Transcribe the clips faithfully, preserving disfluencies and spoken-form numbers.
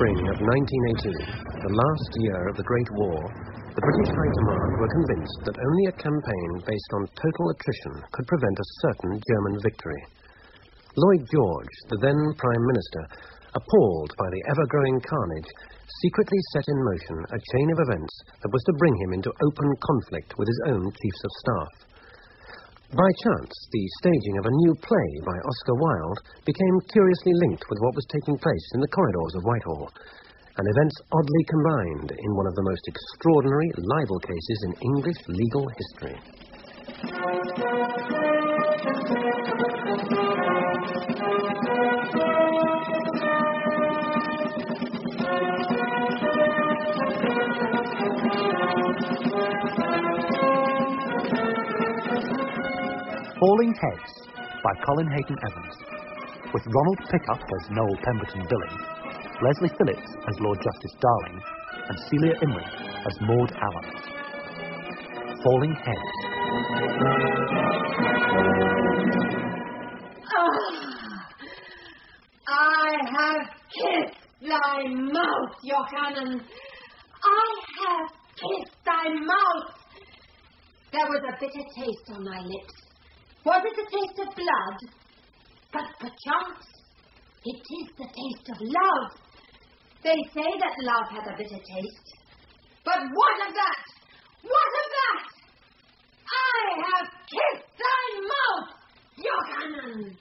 spring of nineteen eighteen, the last year of the Great War, the British High Command were convinced that only a campaign based on total attrition could prevent a certain German victory. Lloyd George, the then Prime Minister, appalled by the ever-growing carnage, secretly set in motion a chain of events that was to bring him into open conflict with his own chiefs of staff. By chance, the staging of a new play by Oscar Wilde became curiously linked with what was taking place in the corridors of Whitehall, and events oddly combined in one of the most extraordinary libel cases in English legal history. Falling Heads by Colin Hayden Evans, with Ronald Pickup as Noel Pemberton Billing, Leslie Phillips as Lord Justice Darling, and Celia Imrie as Maud Allen. Falling Heads. Ah, I have kissed thy mouth, Johann. I have kissed thy mouth. There was a bitter taste on my lips. Was it the taste of blood? But perchance it is the taste of love. They say that love hath a bitter taste. But what of that? What of that? I have kissed thy mouth, Johann.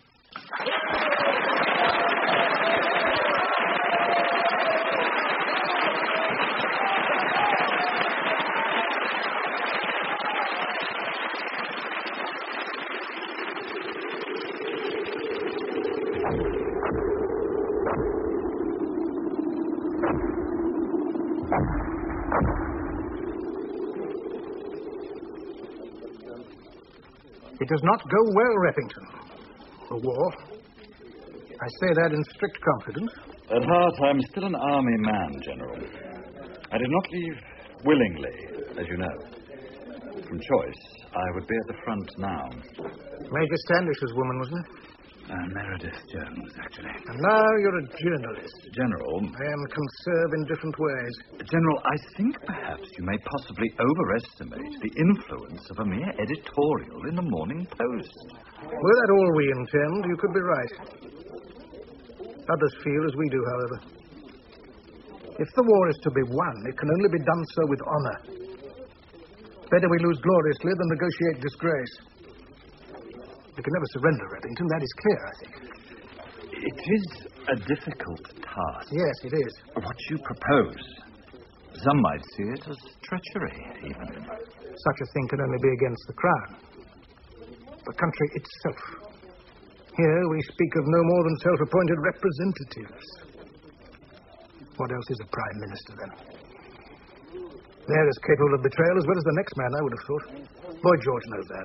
It does not go well, Repington. The war. I say that in strict confidence. At heart, I'm still an army man, General. I did not leave willingly, as you know. From choice, I would be at the front now. Major Standish's woman, wasn't it? Uh, Meredith Jones, actually. And now you're a journalist. General... And can serve in different ways. General, I think perhaps you may possibly overestimate the influence of a mere editorial in the Morning Post. Were that all we intend, you could be right. Others feel as we do, however. If the war is to be won, it can only be done so with honor. Better we lose gloriously than negotiate disgrace. We can never surrender, Reddington. That is clear, I think. It is a difficult task. Yes, it is. What you propose. Some might see it as treachery, even. Such a thing can only be against the crown. The country itself. Here we speak of no more than self-appointed representatives. What else is a prime minister, then? They're as capable of betrayal as well as the next man, I would have thought. Lloyd George knows that.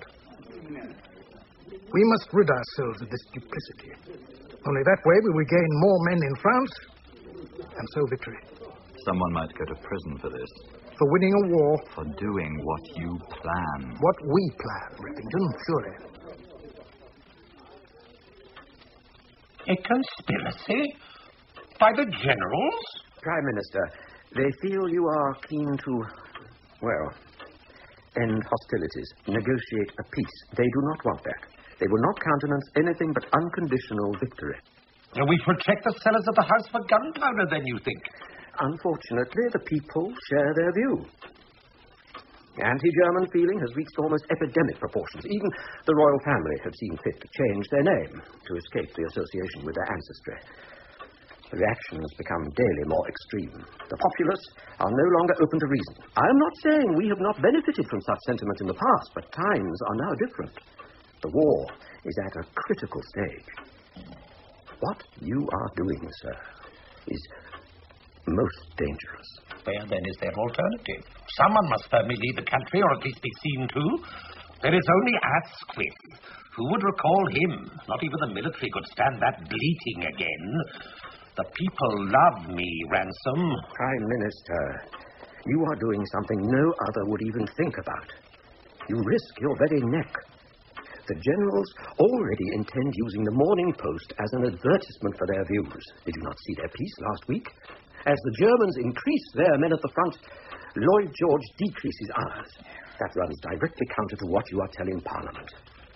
We must rid ourselves of this duplicity. Only that way will we gain more men in France, and so victory. Someone might go to prison for this. For winning a war. For doing what you plan. What we plan, Repington, surely. A conspiracy? By the generals? Prime Minister, they feel you are keen to, well, end hostilities, negotiate a peace. They do not want that. They will not countenance anything but unconditional victory. We protect the cellars of the house for gunpowder, then, you think? Unfortunately, the people share their view. The anti-German feeling has reached almost epidemic proportions. Even the royal family have seen fit to change their name to escape the association with their ancestry. The reaction has become daily more extreme. The populace are no longer open to reason. I am not saying we have not benefited from such sentiment in the past, but times are now different. The war is at a critical stage. What you are doing, sir, is most dangerous. Where, then, is their alternative? Someone must firmly lead the country, or at least be seen to. There is only Asquith. Who would recall him? Not even the military could stand that bleating again. The people love me, Ransom. Prime Minister, you are doing something no other would even think about. You risk your very neck. The generals already intend using the Morning Post as an advertisement for their views. Did you not see their piece last week? As the Germans increase their men at the front, Lloyd George decreases ours. That runs directly counter to what you are telling Parliament.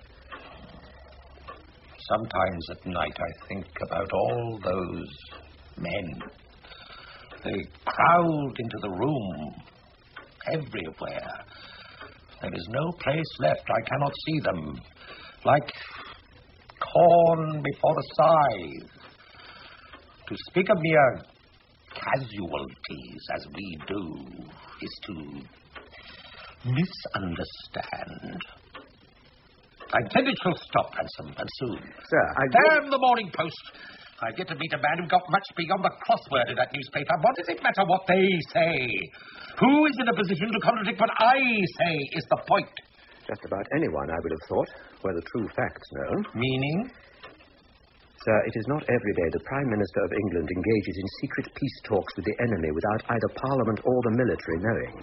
Sometimes at night I think about all those men. They crowd into the room everywhere. There is no place left. I cannot see them. Like corn before the scythe. To speak of mere casualties as we do is to misunderstand. I intend it shall stop, Ransom, and soon. Sir, I... Damn the Morning Post! I get to meet a man who got much beyond the crossword in that newspaper. What does it matter what they say? Who is in a position to contradict what I say is the point. Just about anyone, I would have thought, were the true facts known. Meaning? Sir, it is not every day the Prime Minister of England engages in secret peace talks with the enemy without either Parliament or the military knowing.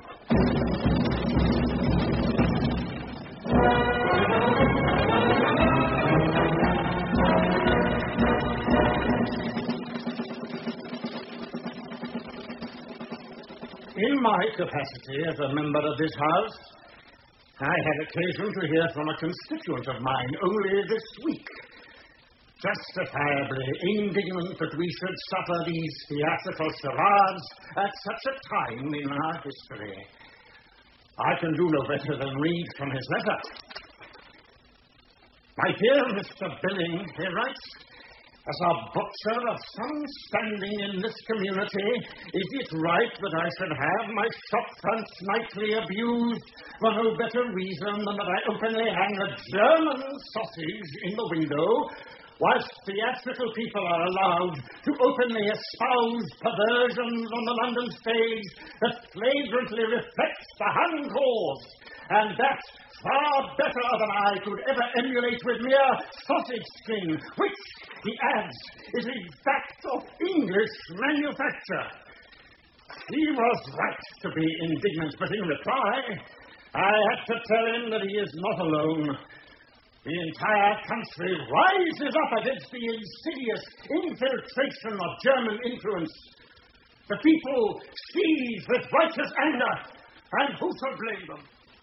In my capacity as a member of this House, I had occasion to hear from a constituent of mine only this week, justifiably indignant that we should suffer these theatrical charades at such a time in our history. I can do no better than read from his letter. My dear Mister Billing, he writes, as a butcher of some standing in this community, is it right that I should have my shop fronts nightly abused for no better reason than that I openly hang a German sausage in the window, whilst theatrical people are allowed to openly espouse perversions on the London stage that flagrantly reflects the Hun cause, and that far better than I could ever emulate with mere sausage skin, which, he adds, is in fact of English manufacture. He was right to be indignant, but in reply, I had to tell him that he is not alone. The entire country rises up against the insidious infiltration of German influence. The people seize with righteous anger, and who shall blame them?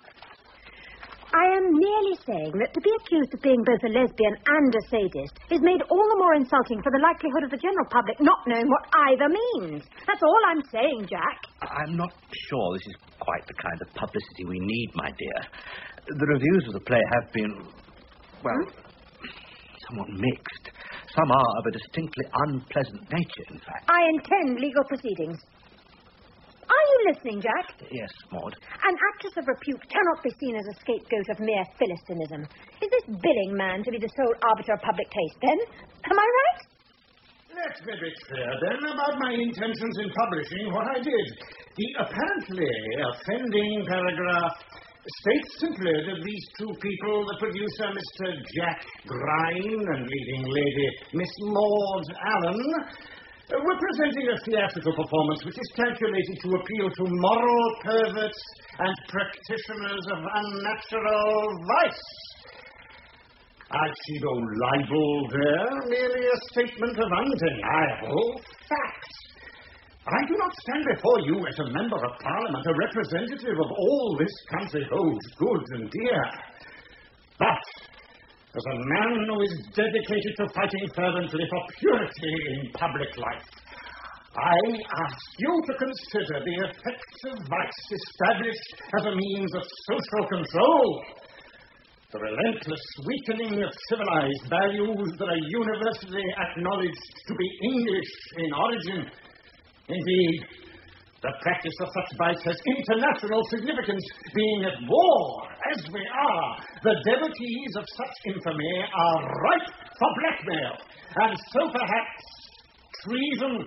I am merely saying that to be accused of being both a lesbian and a sadist is made all the more insulting for the likelihood of the general public not knowing what either means. That's all I'm saying, Jack. I'm not sure this is quite the kind of publicity we need, my dear. The reviews of the play have been, well, hmm? somewhat mixed. Some are of a distinctly unpleasant nature, in fact. I intend legal proceedings. Are you listening, Jack? Yes, Maud. An actress of repute cannot be seen as a scapegoat of mere Philistinism. Is this Billing man to be the sole arbiter of public taste, then? Am I right? Let me be clear, then, about my intentions in publishing what I did. The apparently offending paragraph states simply that these two people, the producer, Mister Jack Grine, and leading lady, Miss Maud Allen, we're presenting a theatrical performance which is calculated to appeal to moral perverts and practitioners of unnatural vice. I see no libel there, merely a statement of undeniable fact. I do not stand before you as a member of Parliament, a representative of all this country holds good and dear. But as a man who is dedicated to fighting fervently for purity in public life, I ask you to consider the effects of vice established as a means of social control, the relentless weakening of civilized values that are universally acknowledged to be English in origin. Indeed, the practice of such vice has international significance, being at war, as we are. The devotees of such infamy are ripe for blackmail, and so perhaps treason.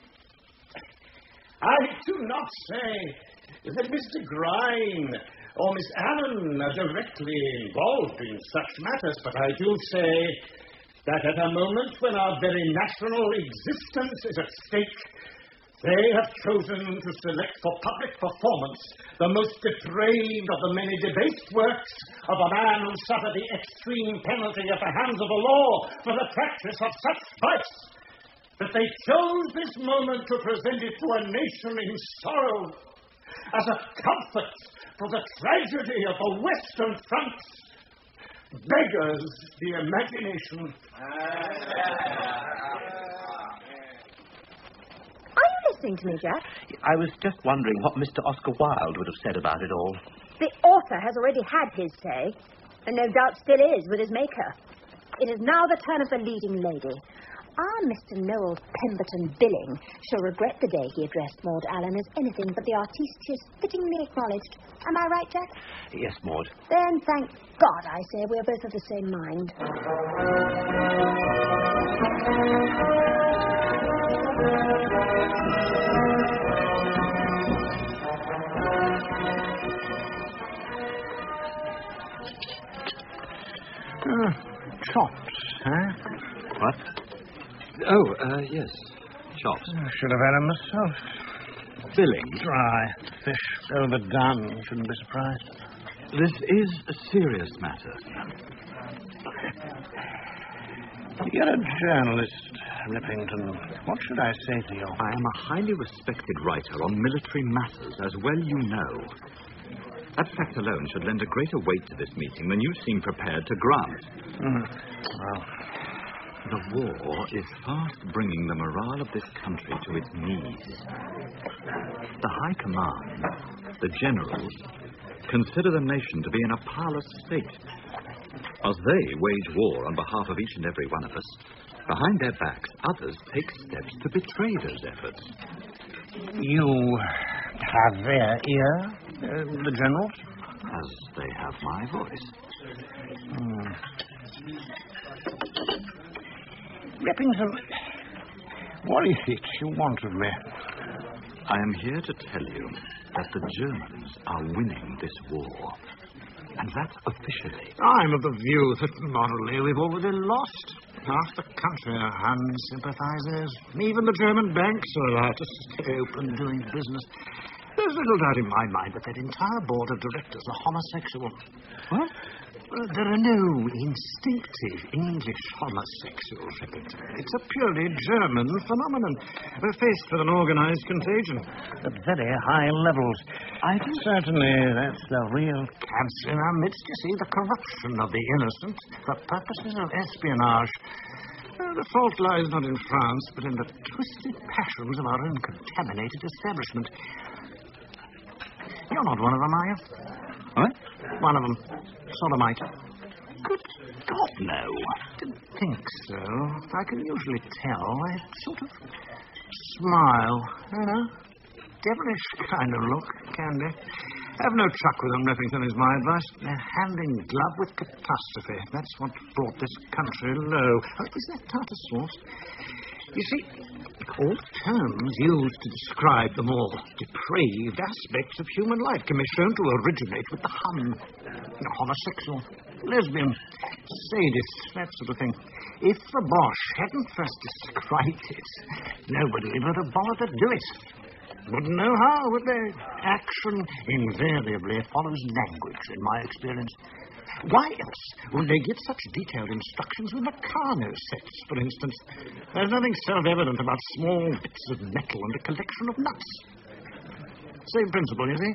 I do not say that Mister Grine or Miss Allen are directly involved in such matters, but I do say that at a moment when our very national existence is at stake, They have chosen to select for public performance the most depraved of the many debased works of a man who suffered the extreme penalty at the hands of the law for the practice of such vice, that they chose this moment to present it to a nation in sorrow as a comfort for the tragedy of the Western Front. Beggars the imagination. Are you listening to me, Jack? I was just wondering what Mister Oscar Wilde would have said about it all. The author has already had his say, and no doubt still is with his maker. It is now the turn of the leading lady. Our Mister Noel Pemberton Billing shall regret the day he addressed Maud Allen as anything but the artiste she is fittingly acknowledged. Am I right, Jack? Yes, Maud. Then, thank God, I say, we're both of the same mind. Uh, chops, huh? What? Oh, uh, yes. Chops. I should have had them myself. Billing. Dry. Fish overdone. Shouldn't be surprised. This is a serious matter. You're a journalist, Rippington. What should I say to you? I am a highly respected writer on military matters, as well you know. That fact alone should lend a greater weight to this meeting than you seem prepared to grant. Mm. Well... The war is fast bringing the morale of this country to its knees. The High Command, the generals, consider the nation to be in a powerless state. As they wage war on behalf of each and every one of us, behind their backs, others take steps to betray those efforts. You have their ear, uh, the generals? As they have my voice. Hmm. Rippington, what is it you want of me? I am here to tell you that the Germans are winning this war. And that's officially. I'm of the view that morally we've already lost. Half the country are unsympathizers. Even the German banks are allowed to stay open doing business. There's little doubt in my mind that that entire board of directors are homosexual. What? Uh, there are no instinctive English homosexuals, Rippington. It's a purely German phenomenon. We're faced with an organized contagion at very high levels. I think certainly that's the real cancer in our midst. You see, the corruption of the innocent for purposes of espionage. Uh, the fault lies not in France, but in the twisted passions of our own contaminated establishment. You're not one of them, are you? What? One of them. Sodomite. Good God, no. Didn't think so. I can usually tell. They sort of smile, you know. Devilish kind of look, can they? Have no truck with them, Rippington, is my advice. They're hand in glove with catastrophe. That's what brought this country low. Oh, is that tartar sauce? You see, all terms used to describe the more depraved aspects of human life can be shown to originate with the Hun. Homosexual, lesbian, sadist, that sort of thing. If the Boche hadn't first described it, nobody would have bothered to do it. Wouldn't know how, would they? Action invariably follows language, in my experience. Why else would they give such detailed instructions with Meccano sets, for instance? There's nothing self-evident about small bits of metal and a collection of nuts. Same principle, you see?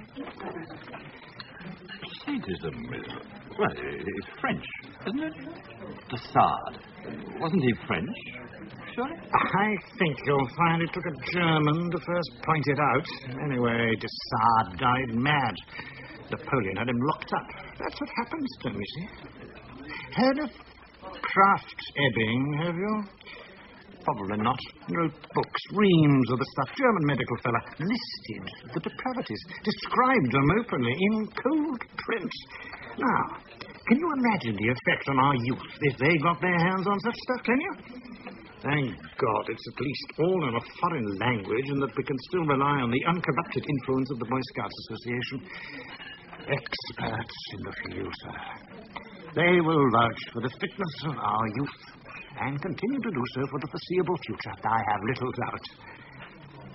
Sadism is... Well, it's French, isn't it? De Sade. Wasn't he French? Sure? I think you'll find it took a German to first point it out. Anyway, de Sade died mad. Napoleon had him locked up. That's what happens to him, you see. Heard of Kraft-Ebing, have you? Probably not. Wrote books, reams of the stuff. German medical fella. Listed the depravities. Described them openly in cold print. Now, can you imagine the effect on our youth if they got their hands on such stuff, can you? Thank God it's at least all in a foreign language and that we can still rely on the uncorrupted influence of the Boy Scouts Association. Experts in the field, sir. They will vouch for the fitness of our youth and continue to do so for the foreseeable future. I have little doubt.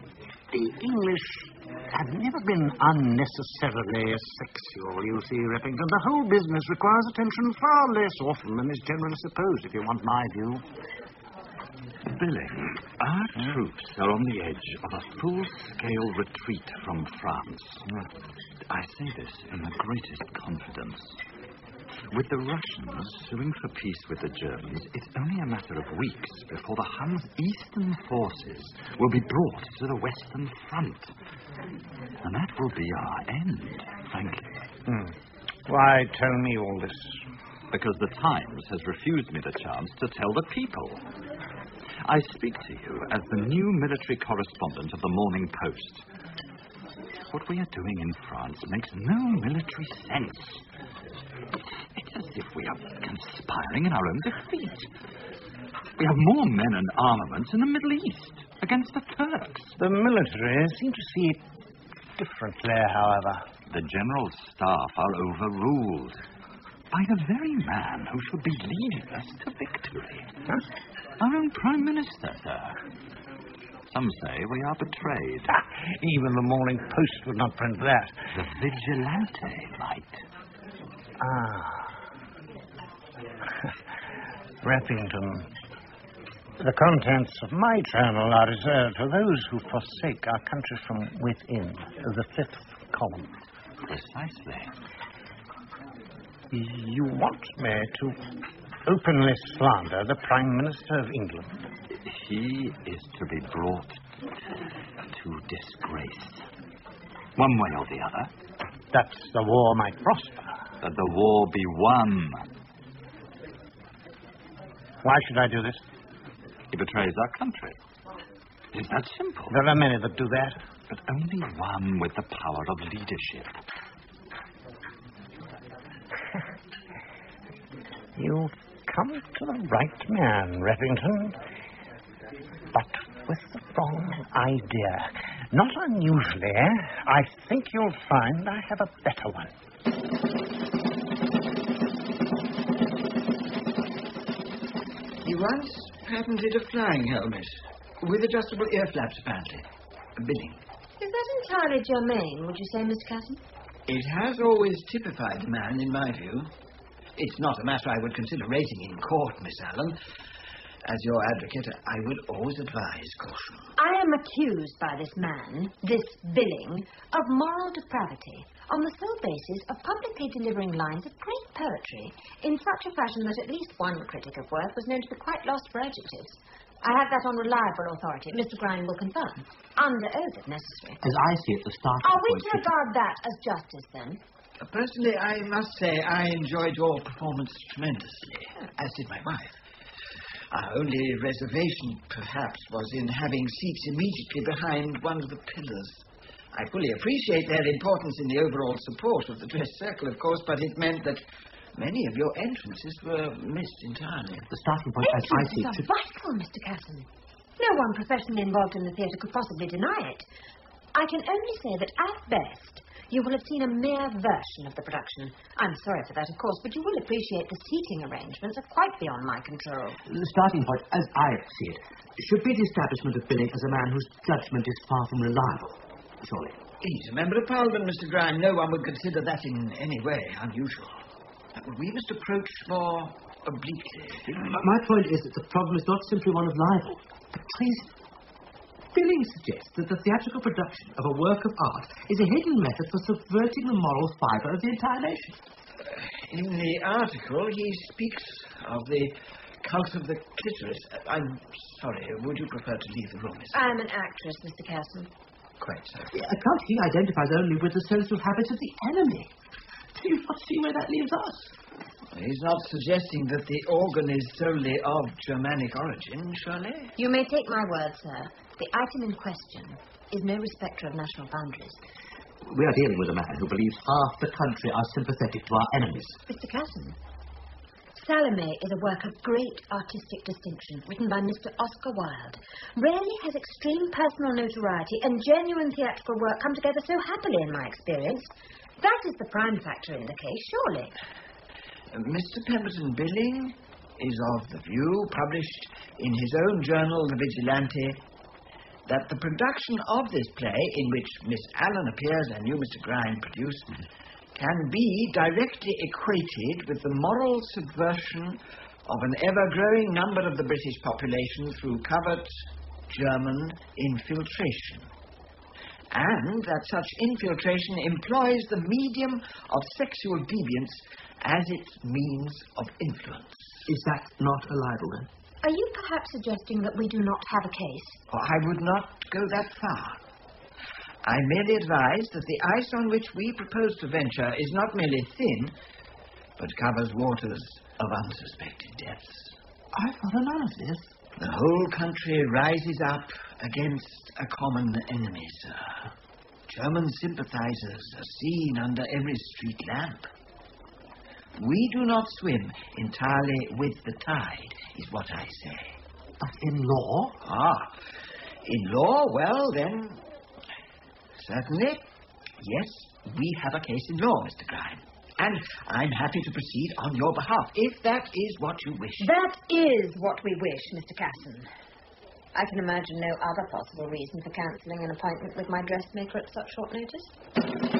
The English have never been unnecessarily sexual, you see, Reppington. The whole business requires attention far less often than is generally supposed, if you want my view. Billing, our troops are on the edge of a full-scale retreat from France. I say this in the greatest confidence. With the Russians suing for peace with the Germans, it's only a matter of weeks before the Hun's eastern forces will be brought to the western front. And that will be our end, frankly. Hmm. Why tell me all this? Because the Times has refused me the chance to tell the people. I speak to you as the new military correspondent of the Morning Post. What we are doing in France makes no military sense. It's as if we are conspiring in our own defeat. We have more men and armaments in the Middle East against the Turks. The military seem to see it differently, however. The general staff are overruled by the very man who should be leading us to victory. Huh? Our own Prime Minister, sir. Some say we are betrayed. Ah, even the Morning Post would not print that. The vigilante might. Ah. Reppington, the contents of my journal are reserved for those who forsake our country from within, the fifth column. Precisely. You want me to openly slander the Prime Minister of England? He is to be brought to disgrace. One way or the other. That the war might prosper. That the war be won. Why should I do this? He betrays our country. It's that simple. There are many that do that. But only one with the power of leadership. You've come to the right man, Reppington. But with the wrong idea. Not unusually, I think you'll find I have a better one. He once patented a flying helmet with adjustable ear flaps, apparently. Billing. Is that entirely germane, would you say, Mister Casson? It has always typified the man, in my view. It's not a matter I would consider raising in court, Miss Allen. As your advocate, I would always advise caution. I am accused by this man, this Billing, of moral depravity on the sole basis of publicly delivering lines of great poetry in such a fashion that at least one critic of worth was known to be quite lost for adjectives. I have that on reliable authority. Mister Grine will confirm. Under oath, if necessary. As I see it, the starting Are we point... to regard that as justice, then? Uh, personally, I must say I enjoyed your performance tremendously, as did my wife. Our only reservation, perhaps, was in having seats immediately behind one of the pillars. I fully appreciate their importance in the overall support of the dress circle, of course, but it meant that many of your entrances were missed entirely. The starting point, as I see Entrances it... are vital, Mister Casson. No one professionally involved in the theatre could possibly deny it. I can only say that, at best, you will have seen a mere version of the production. I'm sorry for that, of course, but you will appreciate the seating arrangements are quite beyond my control. The starting point, as I see it, should be the establishment of Billing as a man whose judgment is far from reliable, surely. He's a member of Parliament, Mister Grime. No one would consider that in any way unusual. We must approach more obliquely. My point is that the problem is not simply one of libel, but treason. Billing suggests that the theatrical production of a work of art is a hidden method for subverting the moral fibre of the entire nation. In the article, he speaks of the cult of the clitoris. I'm sorry, would you prefer to leave the room, Miss? I am an actress, Mister Casson. Quite so. A cult he identifies only with the social habits of the enemy. Do you not see where that leaves us? He's not suggesting that the organ is solely of Germanic origin, surely? You may take my word, sir. The item in question is no respecter of national boundaries. We are dealing with a man who believes half the country are sympathetic to our enemies. Mister Casson, Salome is a work of great artistic distinction, written by Mister Oscar Wilde. Rarely has extreme personal notoriety and genuine theatrical work come together so happily in my experience. That is the prime factor in the case, surely. Uh, Mister Pemberton Billing is of the view, published in his own journal, The Vigilante, that the production of this play, in which Miss Allen appears and you, Mister Grime, produce, can be directly equated with the moral subversion of an ever-growing number of the British population through covert German infiltration. And that such infiltration employs the medium of sexual deviance as its means of influence. Is that not a libel, then? Are you perhaps suggesting that we do not have a case? Oh, I would not go that far. I merely advise that the ice on which we propose to venture is not merely thin, but covers waters of unsuspected depths. I follow none of this. The whole country rises up against a common enemy, sir. German sympathizers are seen under every street lamp. We do not swim entirely with the tide, is what I say. But in law? Ah, in law, well, then, certainly, yes, we have a case in law, Mister Grime. And I'm happy to proceed on your behalf, if that is what you wish. That is what we wish, Mister Casson. I can imagine no other possible reason for cancelling an appointment with my dressmaker at such short notice.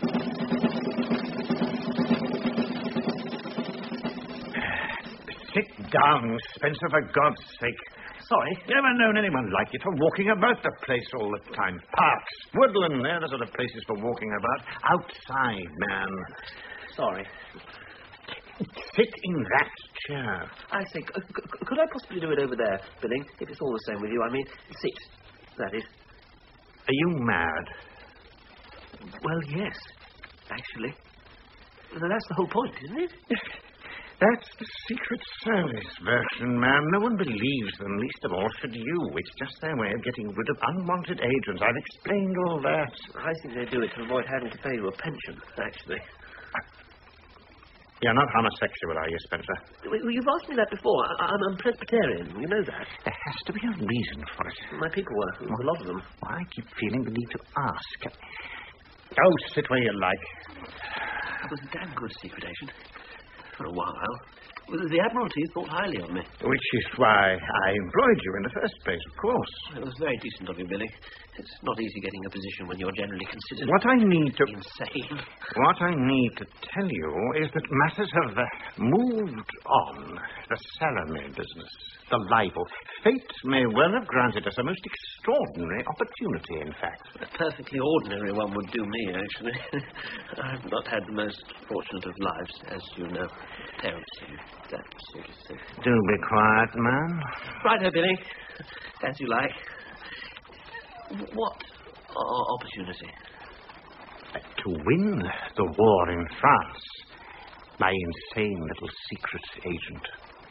Sit down, Spencer, for God's sake. Sorry. Never known anyone like you for walking about the place all the time. Parks, woodland, they're the sort of places for walking about. Outside, man. Sorry. Sit in that chair. I think, uh, c- could I possibly do it over there, Billing, if it's all the same with you? I mean, sit, that is. Are you mad? Well, yes, actually. That's the whole point, isn't it? That's the Secret Service version, man. No one believes them, least of all should you. It's just their way of getting rid of unwanted agents. I've explained all that. I think they do it to avoid having to pay you a pension, actually. You're not homosexual, are you, Spencer? Well, you've asked me that before. I- I'm, I'm Presbyterian. You know that. There has to be a reason for it. My people were. A lot of them. I keep feeling the need to ask. Oh, sit where you like. It was a damn good secret agent. For a while. The Admiralty thought highly of me. Which is why I employed you in the first place, of course. It was very decent of you, Billy. It's not easy getting a position when you're generally considered... What I need to... insane. What I need to tell you is that matters have uh, moved on. The Salome business, the libel. Fate may well have granted us a most extraordinary opportunity, in fact. A perfectly ordinary one would do me, actually. I've not had the most fortunate of lives, as you know. Parents and that sort of thing. Do be quiet, man. Right, Billy. As you like. What uh, opportunity? To win the war in France. My insane little secret agent.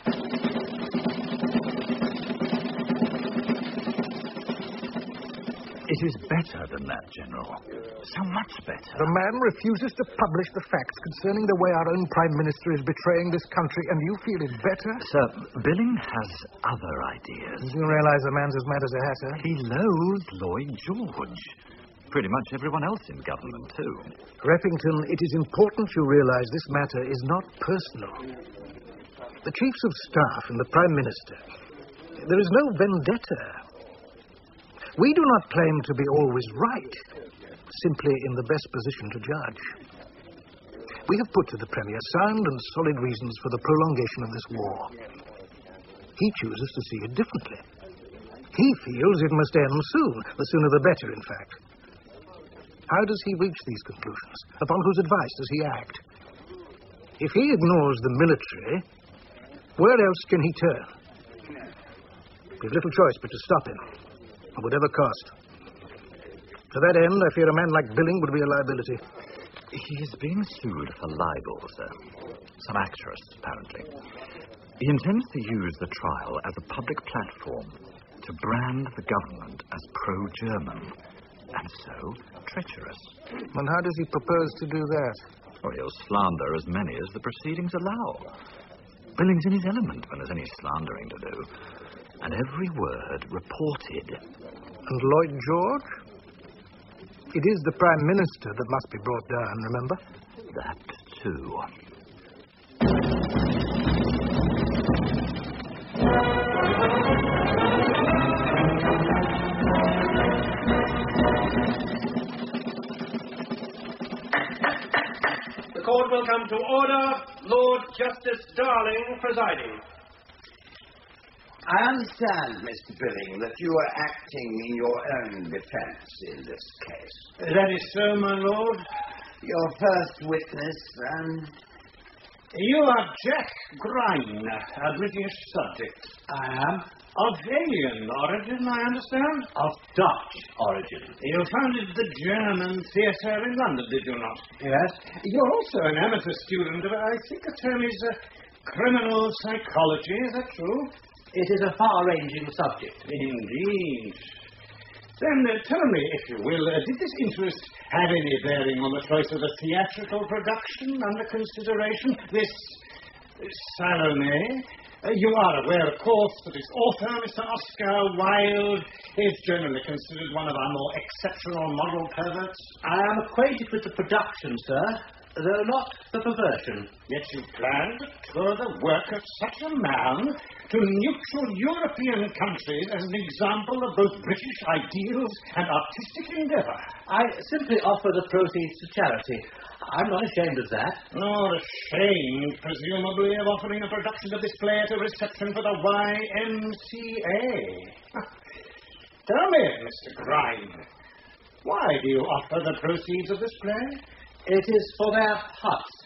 It is better than that, General. So much better. The man refuses to publish the facts concerning the way our own Prime Minister is betraying this country, and you feel it better? Sir, Billing has other ideas. You realize the man's as mad as a hatter? He loathes Lloyd George. Pretty much everyone else in government, too. Repington, it is important you realize this matter is not personal. The Chiefs of Staff and the Prime Minister, there is no vendetta. We do not claim to be always right, simply in the best position to judge. We have put to the Premier sound and solid reasons for the prolongation of this war. He chooses to see it differently. He feels it must end soon, the sooner the better, in fact. How does he reach these conclusions? Upon whose advice does he act? If he ignores the military, where else can he turn? We've little choice but to stop him, at whatever cost. To that end, I fear a man like Billing would be a liability. He is being sued for libel, sir. Some actress, apparently. He intends to use the trial as a public platform to brand the government as pro-German, and so treacherous. And how does he propose to do that? Well, he'll slander as many as the proceedings allow. Billing's in his element when there's any slandering to do. And every word reported. And Lloyd George? It is the Prime Minister that must be brought down, remember? That, too. come to order. Lord Justice Darling presiding. I understand, Mister Billing, that you are acting in your own defence in this case. That is so, my lord. Your first witness, then? You are Jack Grine, a British subject. I am. Of alien origin, I understand? Of Dutch origin. You founded the German Theatre in London, did you not? Yes. You're also an amateur student of, I think the term is uh, criminal psychology, is that true? It is a far-ranging subject. Indeed. Then uh, tell me, if you will, uh, did this interest have any bearing on the choice of the theatrical production under consideration? This uh, Salome? Uh, you are aware, of course, that its author, Mister Oscar Wilde, is generally considered one of our more exceptional moral perverts. I am acquainted with the production, sir, though not the perversion. Yet you plan to tour the work of such a man to neutral European countries as an example of both British ideals and artistic endeavour. I simply offer the proceeds to charity. I'm not ashamed of that. Nor ashamed, presumably, of offering a production of this play at a reception for the Y M C A. Tell me, Mister Grine, why do you offer the proceeds of this play? It is for their huts.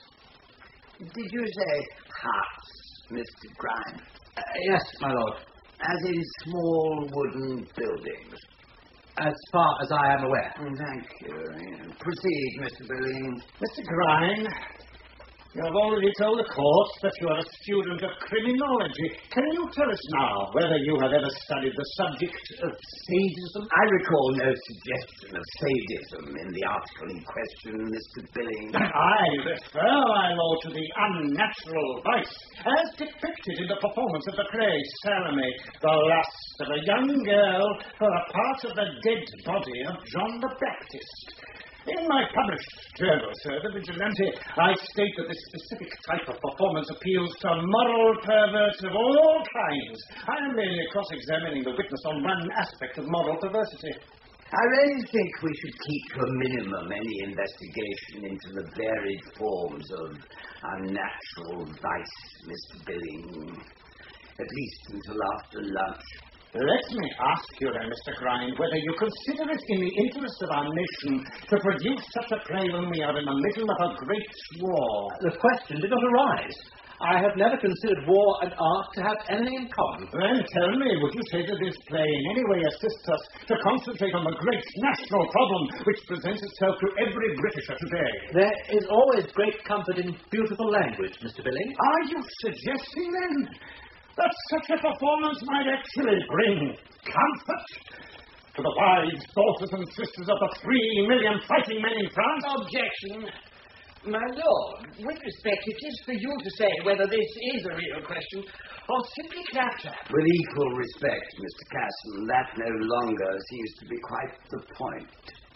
Did you say huts, Mister Grine? Uh, yes, my lord. As in small wooden buildings? As far as I am aware. Thank you. Proceed, Mister Billing. Mister Grine, you have already told the court that you are a student of criminology. Can you tell us now whether you have ever studied the subject of sadism? I recall no suggestion of sadism in the article in question, Mister Billing. I refer, my lord, to the unnatural vice as depicted in the performance of the play Salome, the lust of a young girl for a part of the dead body of John the Baptist. In my published journal, sir, The Vigilante, I state that this specific type of performance appeals to moral perverts of all kinds. I am merely cross-examining the witness on one aspect of moral perversity. I really think we should keep to a minimum any investigation into the varied forms of unnatural vice, Mister Billing. At least until after lunch. Let me ask you then, Mister Grine, whether you consider it in the interest of our nation to produce such a play when we are in the middle of a great war. The question did not arise. I have never considered war and art to have anything in common. Then tell me, would you say that this play in any way assists us to concentrate on the great national problem which presents itself to every Britisher today? There is always great comfort in beautiful language, Mister Billing. Are you suggesting then that such a performance might actually bring comfort to the wives, daughters and sisters of the three million fighting men in France? Objection. My lord, with respect, it is for you to say whether this is a real question or simply claptrap. With equal respect, Mister Castle, that no longer seems to be quite the point.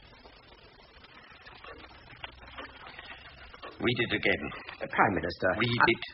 Read it again. Uh, Prime Minister. Read it.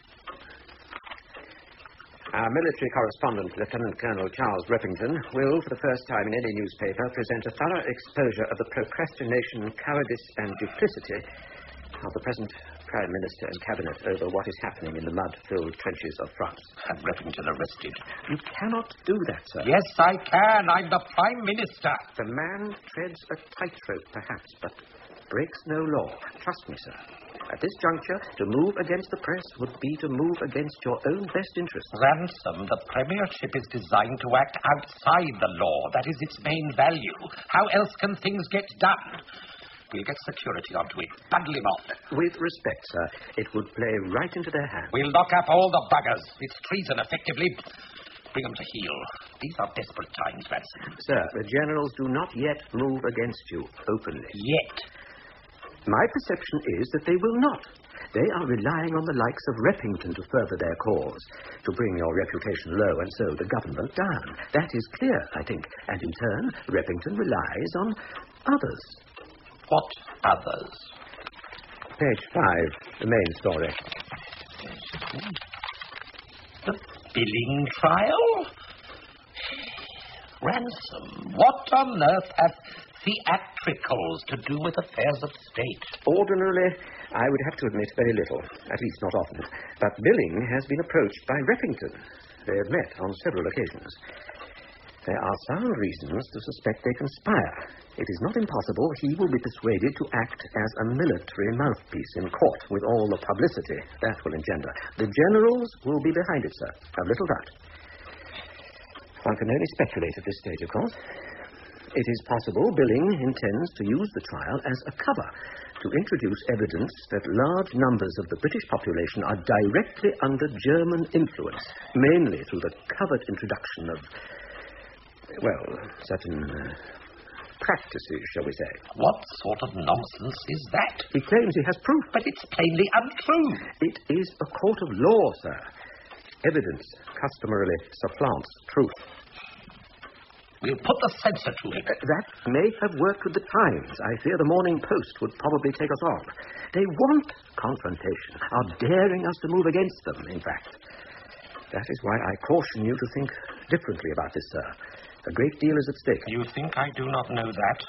Our military correspondent, Lieutenant Colonel Charles Repington, will, for the first time in any newspaper, present a thorough exposure of the procrastination, cowardice and duplicity of the present Prime Minister and Cabinet over what is happening in the mud-filled trenches of France. Have Repington arrested. You cannot do that, sir. Yes, I can. I'm the Prime Minister. The man treads a tightrope, perhaps, but breaks no law. Trust me, sir. At this juncture, to move against the press would be to move against your own best interests. Ransom, the Premiership is designed to act outside the law. That is its main value. How else can things get done? We'll get security onto it. Bundle him off. With respect, sir, it would play right into their hands. We'll lock up all the buggers. It's treason, effectively. Bring them to heel. These are desperate times, Ransom. Sir, the generals do not yet move against you openly. Yet. My perception is that they will not. They are relying on the likes of Repington to further their cause, to bring your reputation low and so the government down. That is clear, I think. And in turn, Repington relies on others. What others? Page five, the main story. The Billing trial? Ransom, what on earth have theatricals to do with affairs of state? Ordinarily, I would have to admit very little, at least not often. But Billing has been approached by Repington. They have met on several occasions. There are sound reasons to suspect they conspire. It is not impossible he will be persuaded to act as a military mouthpiece in court with all the publicity that will engender. The generals will be behind it, sir. Of little doubt. One can only speculate at this stage, of course. It is possible Billing intends to use the trial as a cover to introduce evidence that large numbers of the British population are directly under German influence, mainly through the covert introduction of, well, certain uh, practices, shall we say. What sort of nonsense is that? He claims he has proof. But it's plainly untrue. It is a court of law, sir. Evidence customarily supplants truth. We'll put the censor to him. Uh, that may have worked with the Times. I fear the Morning Post would probably take us on. They want confrontation, are daring us to move against them, in fact. That is why I caution you to think differently about this, sir. A great deal is at stake. You think I do not know that?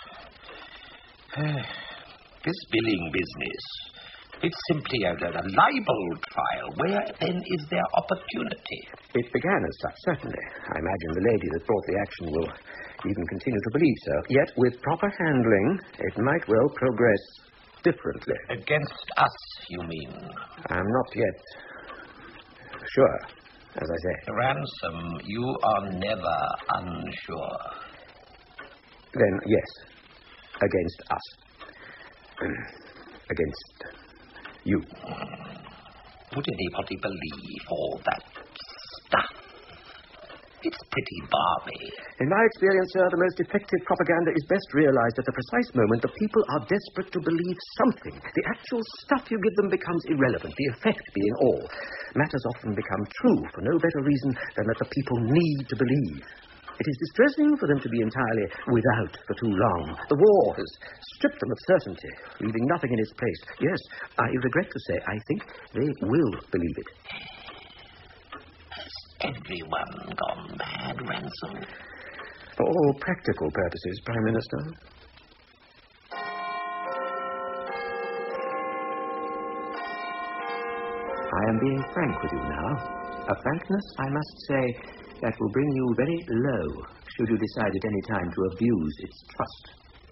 This Billing business, it's simply a, a libel trial. Where, then, is there opportunity? It began as such, certainly. I imagine the lady that brought the action will even continue to believe so. Yet, with proper handling, it might well progress differently. Against us, you mean? I'm not yet sure, as I say. Ransom, you are never unsure. Then, yes, against us. Against you. Would anybody believe all that stuff? It's pretty balmy. In my experience, sir, the most effective propaganda is best realized at the precise moment the people are desperate to believe something. The actual stuff you give them becomes irrelevant, the effect being all. Matters often become true for no better reason than that the people need to believe. It is distressing for them to be entirely without for too long. The war has stripped them of certainty, leaving nothing in its place. Yes, I regret to say, I think they will believe it. Has everyone gone mad, Ransom? For all practical purposes, Prime Minister. I am being frank with you now. A frankness, I must say, that will bring you very low should you decide at any time to abuse its trust.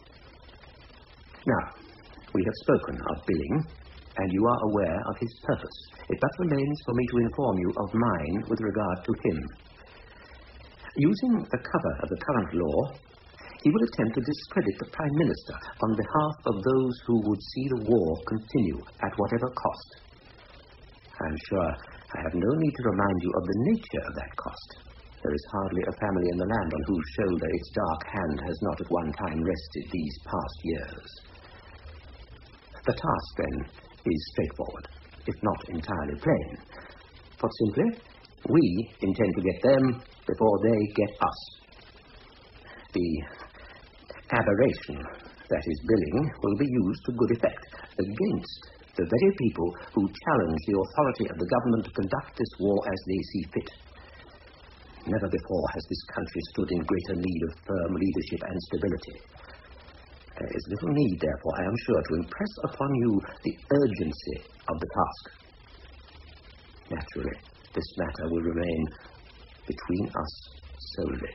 Now, we have spoken of Billing, and you are aware of his purpose. It but remains for me to inform you of mine with regard to him. Using the cover of the current law, he will attempt to discredit the Prime Minister on behalf of those who would see the war continue at whatever cost. I am sure I have no need to remind you of the nature of that cost. There is hardly a family in the land on whose shoulder its dark hand has not at one time rested these past years. The task, then, is straightforward, if not entirely plain. Put simply, we intend to get them before they get us. The aberration that is Billing will be used to good effect against the very people who challenge the authority of the government to conduct this war as they see fit. Never before has this country stood in greater need of firm leadership and stability. There is little need, therefore, I am sure, to impress upon you the urgency of the task. Naturally, this matter will remain between us solely.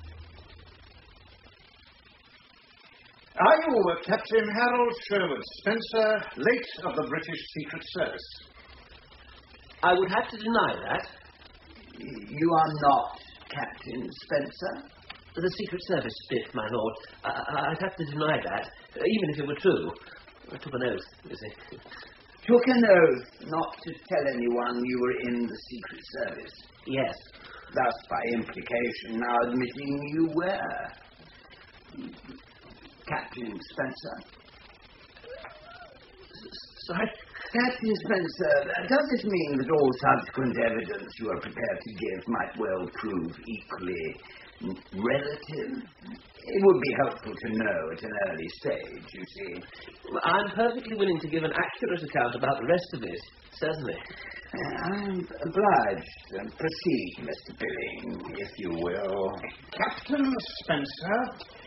Are you Captain Harold Sherwood Spencer, late of the British Secret Service? I would have to deny that. You are not Captain Spencer? The Secret Service bit, my lord. I- I'd have to deny that, even if it were true. I took an oath, you see. Took an oath not to tell anyone you were in the Secret Service? Yes. Thus, by implication, now admitting you were Captain Spencer. Sorry? Captain Spencer, does this mean that all subsequent evidence you are prepared to give might well prove equally relative? It would be helpful to know at an early stage, you see. I'm perfectly willing to give an accurate account about the rest of it, certainly. I'm obliged. Proceed, Mister Billing, if you will. Captain Spencer,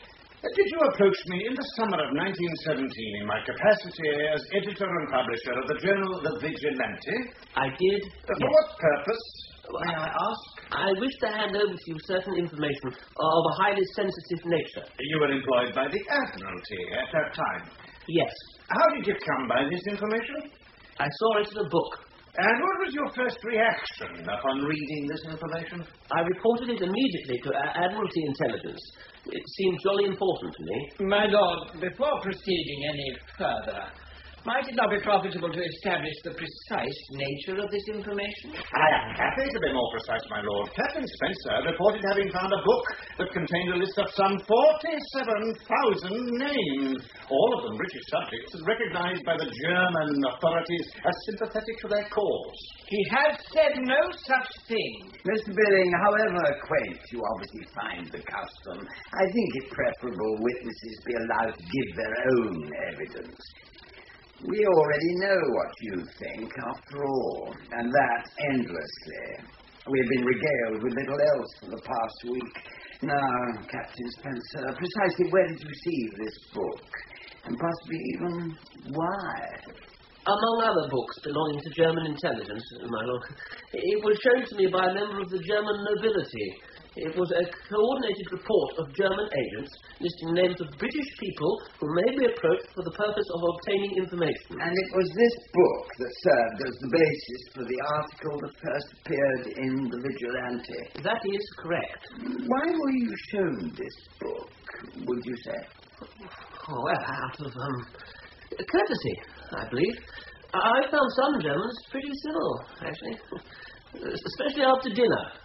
Did you approach me in the summer of nineteen seventeen in my capacity as editor and publisher of the journal The Vigilante? I did. Uh, for yes. what purpose, may I ask? I wish to hand over to you certain information of a highly sensitive nature. You were employed by the Admiralty at that time. Yes. How did you come by this information? I saw it in a book. And what was your first reaction upon reading this information? I reported it immediately to A- Admiralty Intelligence. It seemed jolly important to me. My lord, before proceeding any further, might it not be profitable to establish the precise nature of this information? I am happy to be more precise, my lord. Captain Spencer reported having found a book that contained a list of some forty-seven thousand names, all of them British subjects, recognized by the German authorities as sympathetic to their cause. He has said no such thing. Mister Billing, however quaint you obviously find the custom, I think it preferable witnesses be allowed to give their own evidence. We already know what you think, after all, and that endlessly. We've been regaled with little else for the past week. Now, Captain Spencer, precisely where did you receive this book? And possibly even why? Among other books belonging to German intelligence, my lord, it was shown to me by a member of the German nobility. It was a coordinated report of German agents listing names of British people who may be approached for the purpose of obtaining information. And it was this book that served as the basis for the article that first appeared in The Vigilante. That is correct. Why were you shown this book, would you say? Oh, well, out of, um, courtesy, I believe. I found some Germans pretty civil, actually. Especially after dinner.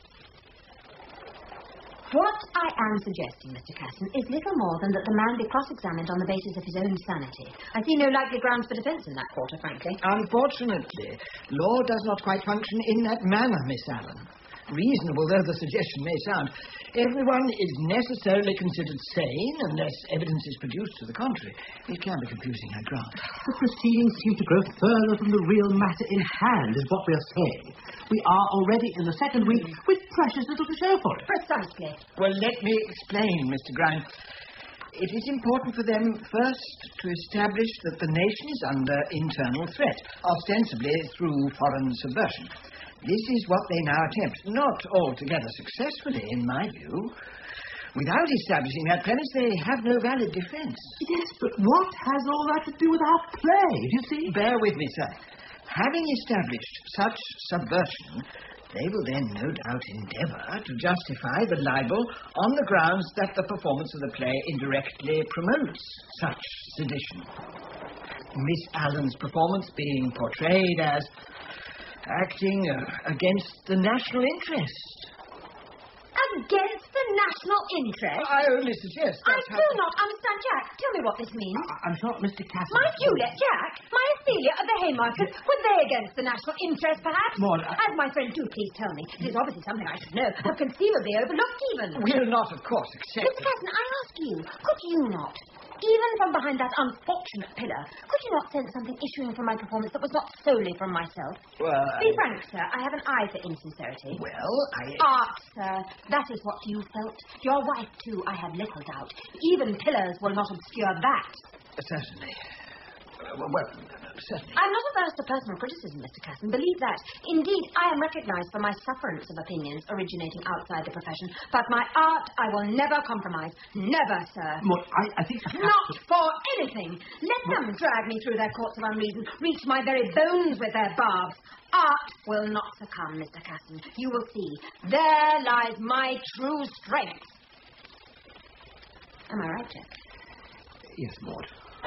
What I am suggesting, Mister Casson, is little more than that the man be cross-examined on the basis of his own sanity. I see no likely grounds for defence in that quarter, frankly. Unfortunately, law does not quite function in that manner, Miss Allen. Reasonable though the suggestion may sound, everyone is necessarily considered sane unless evidence is produced to the contrary. It can be confusing, I grant. The proceedings seem to grow further from the real matter in hand, is what we are saying. We are already in the second week with precious little to show for it. Precisely. Well, let me explain, Mister Grime. It is important for them first to establish that the nation is under internal threat, ostensibly through foreign subversion. This is what they now attempt, not altogether successfully, in my view. Without establishing that premise, they have no valid defence. Yes, but what has all that to do with our play, do you see? Bear with me, sir. Having established such subversion, they will then no doubt endeavour to justify the libel on the grounds that the performance of the play indirectly promotes such sedition. Miss Allen's performance being portrayed as acting uh, against the national interest. Against the national interest? I only suggest I that's do not understand, Jack. Tell me what this means. I- I'm sure Mister Casson... My Juliet, Jack, my Ophelia of the Haymarket, were they against the national interest, perhaps? Maud, I- As my friend, do please tell me. It is obviously something I should know, but conceivably overlooked even. We'll not, of course, accept Mister Casson, I ask you, could you not, even from behind that unfortunate pillar, could you not sense something issuing from my performance that was not solely from myself? Well, Be I... frank, sir. I have an eye for insincerity. Well, I... Art, sir. That is what you felt. Your wife, too, I have little doubt. Even pillars will not obscure that. Certainly. Uh, well, certainly. I'm not averse to personal criticism, Mister Casson. Believe that. Indeed, I am recognised for my sufferance of opinions originating outside the profession. But my art I will never compromise. Never, sir. Maud, I, I think... Not for anything. Let them drag me through their courts of unreason, reach my very bones with their barbs. Art will not succumb, Mister Casson. You will see. There lies my true strength. Am I right, Jack? Yes, Maud.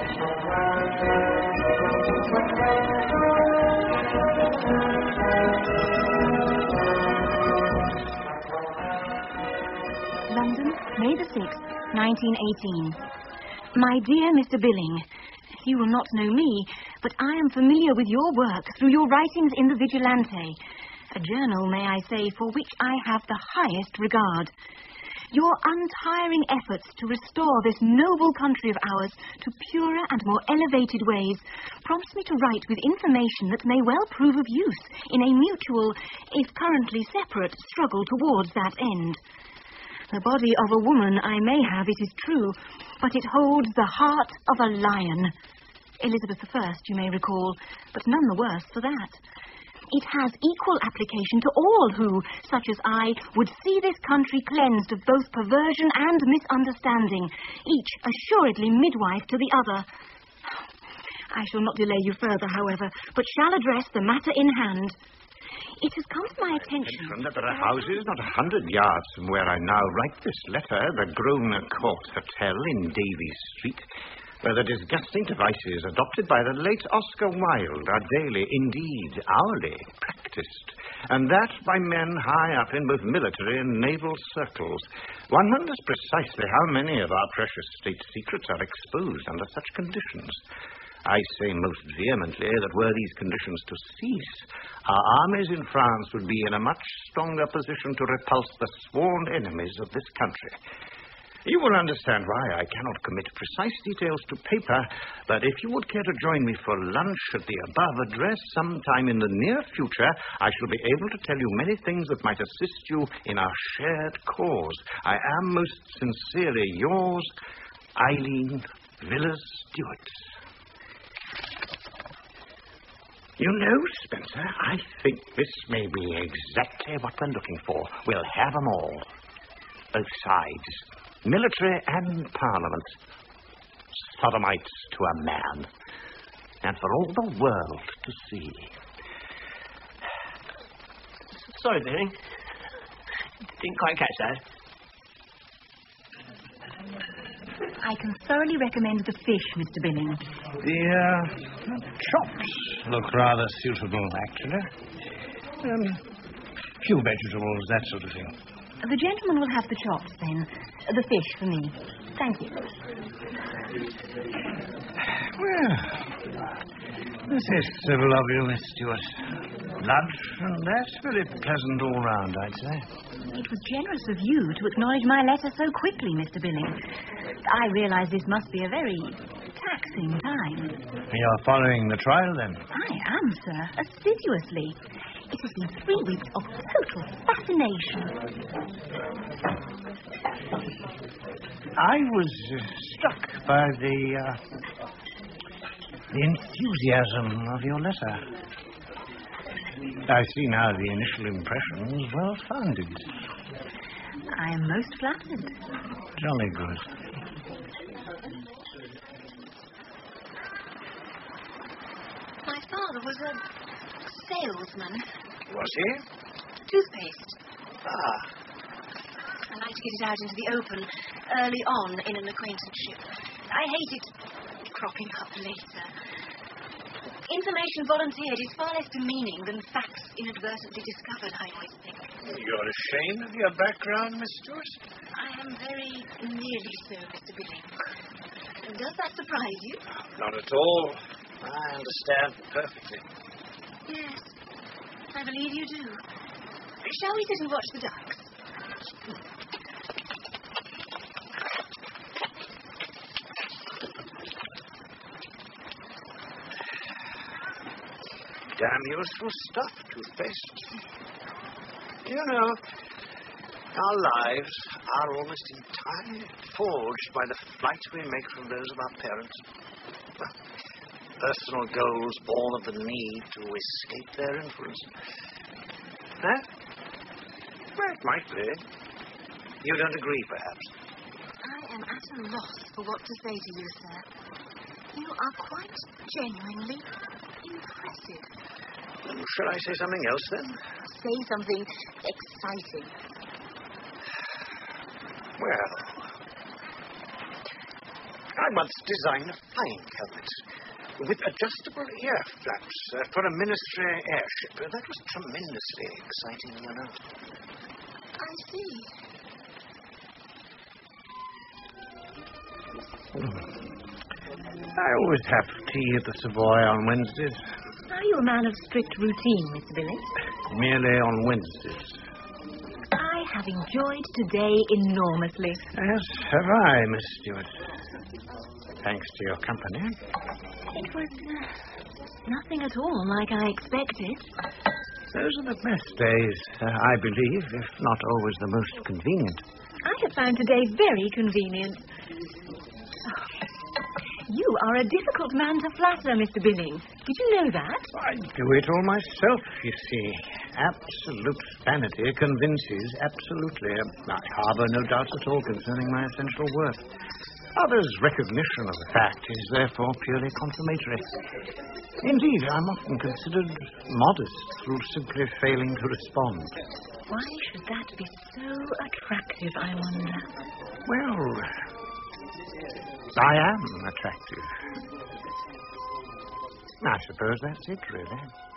London, May the sixth, nineteen eighteen. My dear Mister Billing, you will not know me, but I am familiar with your work through your writings in The Vigilante, a journal, may I say, for which I have the highest regard. Your untiring efforts to restore this noble country of ours to purer and more elevated ways prompts me to write with information that may well prove of use in a mutual, if currently separate, struggle towards that end. The body of a woman I may have, it is true, but it holds the heart of a lion. Elizabeth the First, you may recall, but none the worse for that. It has equal application to all who, such as I, would see this country cleansed of both perversion and misunderstanding, each assuredly midwife to the other. I shall not delay you further, however, but shall address the matter in hand. It has come to my attention that there are houses not a hundred yards from where I now write this letter, the Grosvenor Court Hotel in Davies Street, where the disgusting devices adopted by the late Oscar Wilde are daily, indeed hourly, practiced, and that by men high up in both military and naval circles. One wonders precisely how many of our precious state secrets are exposed under such conditions. I say most vehemently that were these conditions to cease, our armies in France would be in a much stronger position to repulse the sworn enemies of this country. You will understand why I cannot commit precise details to paper, but if you would care to join me for lunch at the above address sometime in the near future, I shall be able to tell you many things that might assist you in our shared cause. I am most sincerely yours, Eileen Villiers Stewart. You know, Spencer, I think this may be exactly what we're looking for. We'll have them all. Both sides. Military and Parliament. Sodomites to a man. And for all the world to see. Sorry, Billy. Didn't quite catch that. I can thoroughly recommend the fish, Mister Billing. The, uh, chops look rather suitable, actually. Um, few vegetables, that sort of thing. The gentleman will have the chops, then. The fish for me. Thank you. Well, this is civil of you, Miss Stewart. Lunch and that's very pleasant all round, I'd say. It was generous of you to acknowledge my letter so quickly, Mister Billing. I realize this must be a very taxing time. You're following the trial, then? I am, sir, assiduously. It has been three weeks of total fascination. I was uh, struck by the, uh, the enthusiasm of your letter. I see now the initial impression was well founded. I am most flattered. Jolly good. My father was a salesman. Was he? Toothpaste. Ah. I like to get it out into the open early on in an acquaintanceship. I hate it cropping up later. Information volunteered is far less demeaning than facts inadvertently discovered, I always think. You're ashamed of your background, Miss Stewart? I am very nearly so, Mister Billing. Does that surprise you? Not at all. I understand perfectly. Yes, I believe you do. Shall we sit and watch the ducks? Damn useful stuff, toothpaste. You know, our lives are almost entirely forged by the flight we make from those of our parents. Personal goals born of the need to escape their influence. Huh? Well, it might be. You don't agree, perhaps? I am at a loss for what to say to you, sir. You are quite genuinely impressive. Um, shall I say something else, then? Say something exciting. Well, I once designed a flying helmet with adjustable ear flaps uh, for a ministry airship. Uh, that was tremendously exciting, you know. I see. Hmm. I always have tea at the Savoy on Wednesdays. Are you a man of strict routine, Mister Billing? Merely on Wednesdays. I have enjoyed today enormously. Yes, have I, Miss Stewart. Thanks to your company. It was uh, nothing at all like I expected. Those are the best days, uh, I believe, if not always the most convenient. I have found today very convenient. Oh, you are a difficult man to flatter, Mister Billing. Did you know that? I do it all myself, you see. Absolute vanity convinces absolutely. I harbour no doubts at all concerning my essential worth. Others' recognition of the fact is therefore purely confirmatory. Indeed, I'm often considered modest through simply failing to respond. Why should that be so attractive, I wonder? Well, I am attractive. I suppose that's it, really.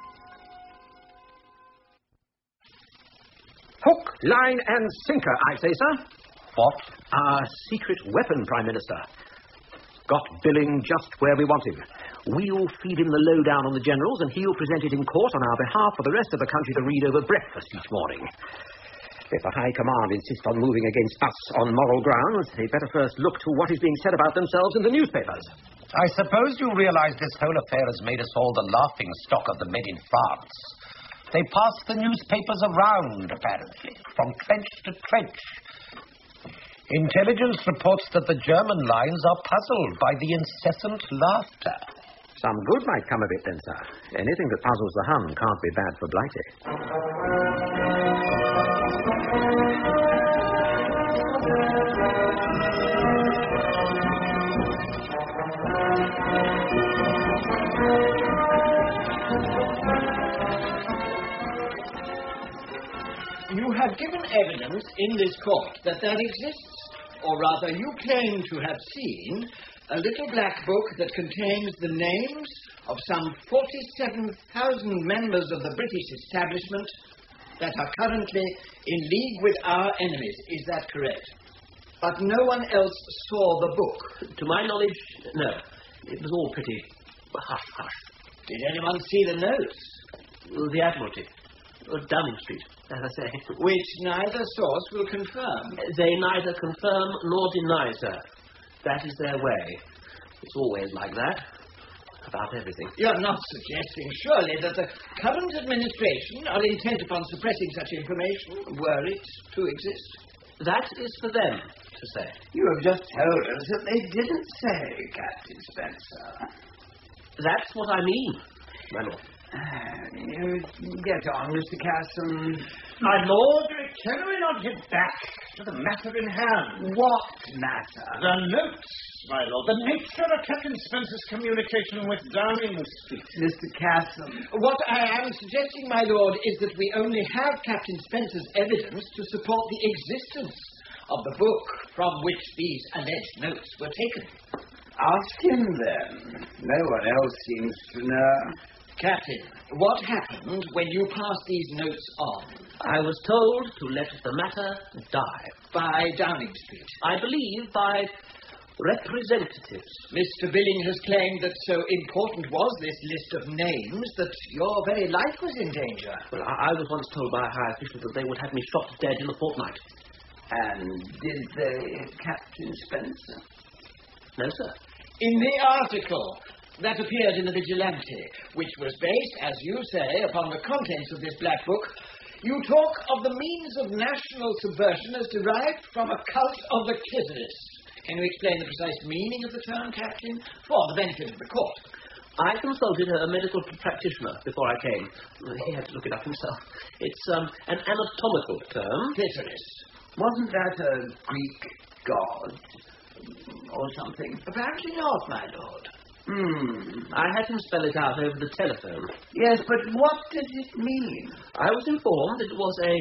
Hook, line, and sinker, I say, sir. What? Our secret weapon, Prime Minister. Got Billing just where we want him. We'll feed him the lowdown on the generals, and he'll present it in court on our behalf for the rest of the country to read over breakfast each morning. If the High Command insist on moving against us on moral grounds, they'd better first look to what is being said about themselves in the newspapers. I suppose you realize this whole affair has made us all the laughing stock of the men in France. They pass the newspapers around, apparently, from trench to trench. Intelligence reports that the German lines are puzzled by the incessant laughter. Some good might come of it, then, sir. Anything that puzzles the Hun can't be bad for Blighty. You have given evidence in this court that there exists, or rather you claim to have seen, a little black book that contains the names of some forty-seven thousand members of the British establishment that are currently in league with our enemies. Is that correct? But no one else saw the book. To my knowledge, no. It was all pretty hush-hush. Did anyone see the notes? The Admiralty. Downing Street, as I say. Which neither source will confirm. They neither confirm nor deny, sir. That is their way. It's always like that. About everything. You're not suggesting, surely, that the current administration are intent upon suppressing such information, were it to exist? That is for them to say. You have just told us that they didn't say, Captain Spencer. That's what I mean, my lord. Uh, you get on, Mister Casson. My lord, can we not get back to the matter in hand? What matter? The notes, my lord. The nature of Captain Spencer's communication with Downing Street. Mister Casson. What I am suggesting, my lord, is that we only have Captain Spencer's evidence to support the existence of the book from which these alleged notes were taken. Ask him, then. No one else seems to know. Captain, what happened when you passed these notes on? I was told to let the matter die. By Downing Street? I believe by representatives. Mister Billing has claimed that so important was this list of names that your very life was in danger. Well, I, I was once told by a high official that they would have me shot dead in a fortnight. And did they, Captain Spencer? No, sir. In the article that appeared in the Vigilante, which was based, as you say, upon the contents of this black book, you talk of the means of national subversion as derived from a cult of the clitoris. Can you explain the precise meaning of the term, Captain, for the benefit of the court? I consulted a medical practitioner before I came. He had to look it up himself. It's um, an anatomical term. Clitoris. Wasn't that a Greek god or something? Apparently not, my lord. Hmm. I had him spell it out over the telephone. Yes, but what does it mean? I was informed that it was a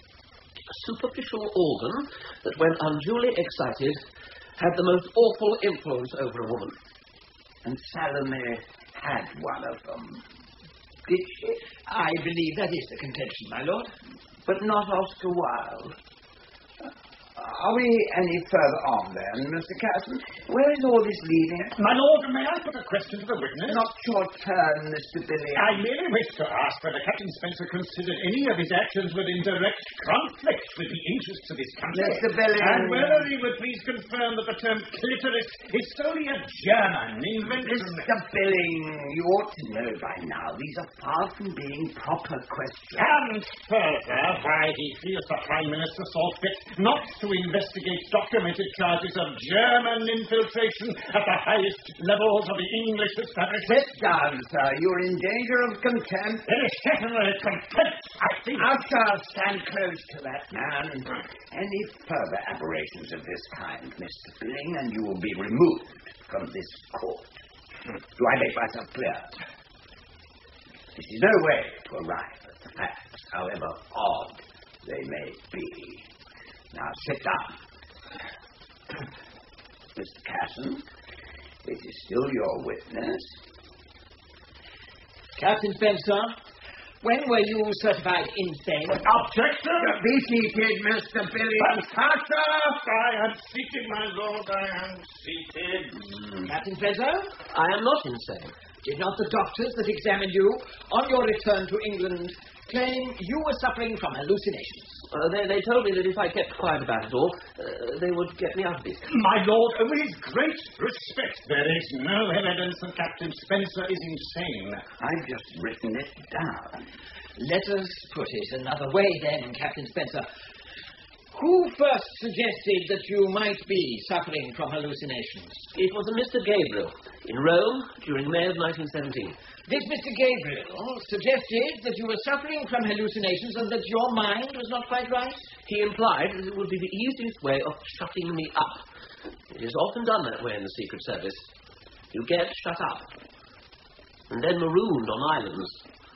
superficial organ that, when unduly excited, had the most awful influence over a woman. And Salome had one of them. Did she? I believe that is the contention, my lord. But not Oscar Wilde. Are we any further on, then, Mister Casson? Where is all this leading us? My lord, may I put a question to the witness? Not your turn, Mister Billing. I merely wish to ask whether Captain Spencer considered any of his actions within direct conflict with the interests of his country. Mister Billing. And whether he would please confirm that the term clitoris is solely a German invention. Mister Billing, you ought to know by now these are far from being proper questions. And further, why he feels the Prime Minister saw fit not to investigates documented charges of German infiltration at the highest levels of the English establishment. Sit down, sir. You're in danger of contempt. It is certainly contempt, I think. I shall stand close to that man. Any further aberrations of this kind, Mister Billing, and you will be removed from this court. Do I make myself clear? This is no way to arrive at the facts, however odd they may be. Now sit down. Mister Casson, this is still your witness. Captain Spencer, when were you certified insane? Objection! Be seated, Mister Billing. Faster! I am seated, my lord. I am seated. Mm. Captain Spencer? I am not insane. Did not the doctors that examined you on your return to England claim you were suffering from hallucinations? Uh, they, they told me that if I kept quiet about it all, uh, they would get me out of it. My lord, with great respect, there is no evidence that Captain Spencer is insane. I've just written it down. Let us put it another way then, Captain Spencer. Who first suggested that you might be suffering from hallucinations? It was a Mister Gabriel in Rome during May of nineteen seventeen. This Mister Gabriel suggested that you were suffering from hallucinations and that your mind was not quite right? He implied that it would be the easiest way of shutting me up. It is often done that way in the Secret Service. You get shut up and then marooned on islands.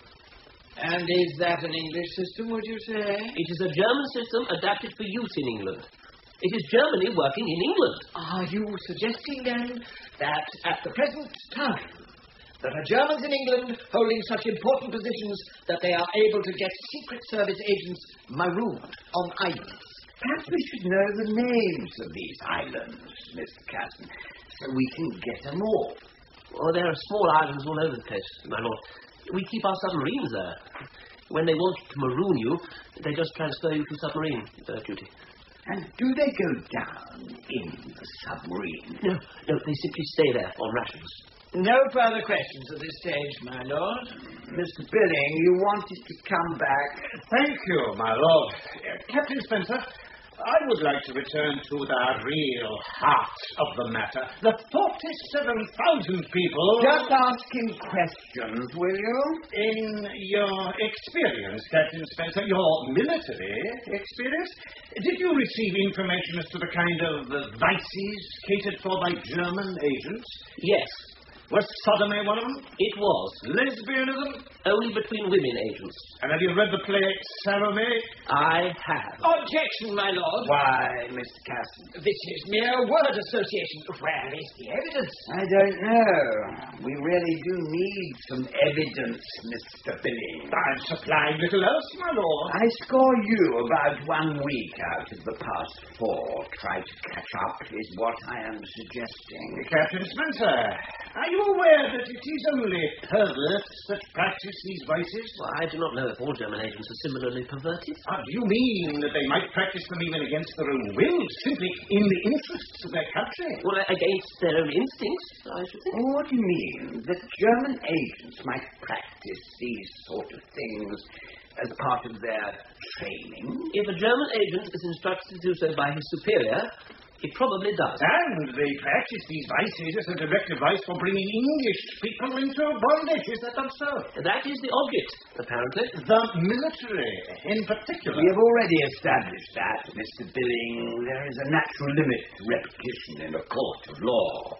And is that an English system, would you say? It is a German system adapted for use in England. It is Germany working in England. Are you suggesting, then, that at the present time, there are Germans in England holding such important positions that they are able to get Secret Service agents marooned on islands? Perhaps we should know the names of these islands, Mister Casson, so we can get them all. Oh, there are small islands all over the place, my lord. We keep our submarines there. When they want to maroon you, they just transfer you to submarine uh, duty. And do they go down in the submarine? No, no, they simply stay there on rations. No further questions at this stage, my lord. Mister Billing, you wanted to come back. Thank you, my lord. Uh, Captain Spencer, I would like to return to the real heart of the matter. The forty-seven thousand people... Just ask him questions, will you? In your experience, Captain Spencer, your military experience, did you receive information as to the kind of uh, vices catered for by German agents? Yes. Was sodomy one of them? It was. Lesbianism? Only between women agents. And have you read the play Salome? I have. Objection, my lord. Why, Mister Casson? This is mere word association. Where is the evidence? I don't know. We really do need some evidence, Mister Billing. I've supplied little else, my lord. I score you about one week out of the past four. Try to catch up is what I am suggesting. Captain Spencer, are you aware that it is only perverts that practice these vices? Well, I do not know if all German agents are similarly perverted. Ah, do you mean that they might practice them even against their own will, simply in the interests of their country? Well, against their own instincts, I should think. What do you mean? That German agents might practice these sort of things as part of their training? If a German agent is instructed to do so by his superior, he probably does. And they practice these vices as a direct device for bringing English people into bondage. Is that not so? That is the object, apparently. The military, in particular. We have already established that, Mister Billing. There is a natural limit to repetition in a court of law.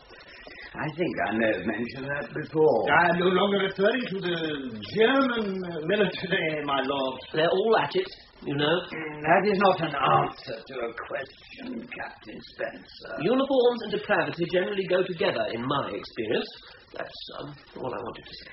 I think I may have mentioned that before. I am no longer referring to the German military, my lord. They're all at it, you know. That is not an answer to a question, Captain Spencer. Uniforms and depravity generally go together, in my experience. That's um, all I wanted to say.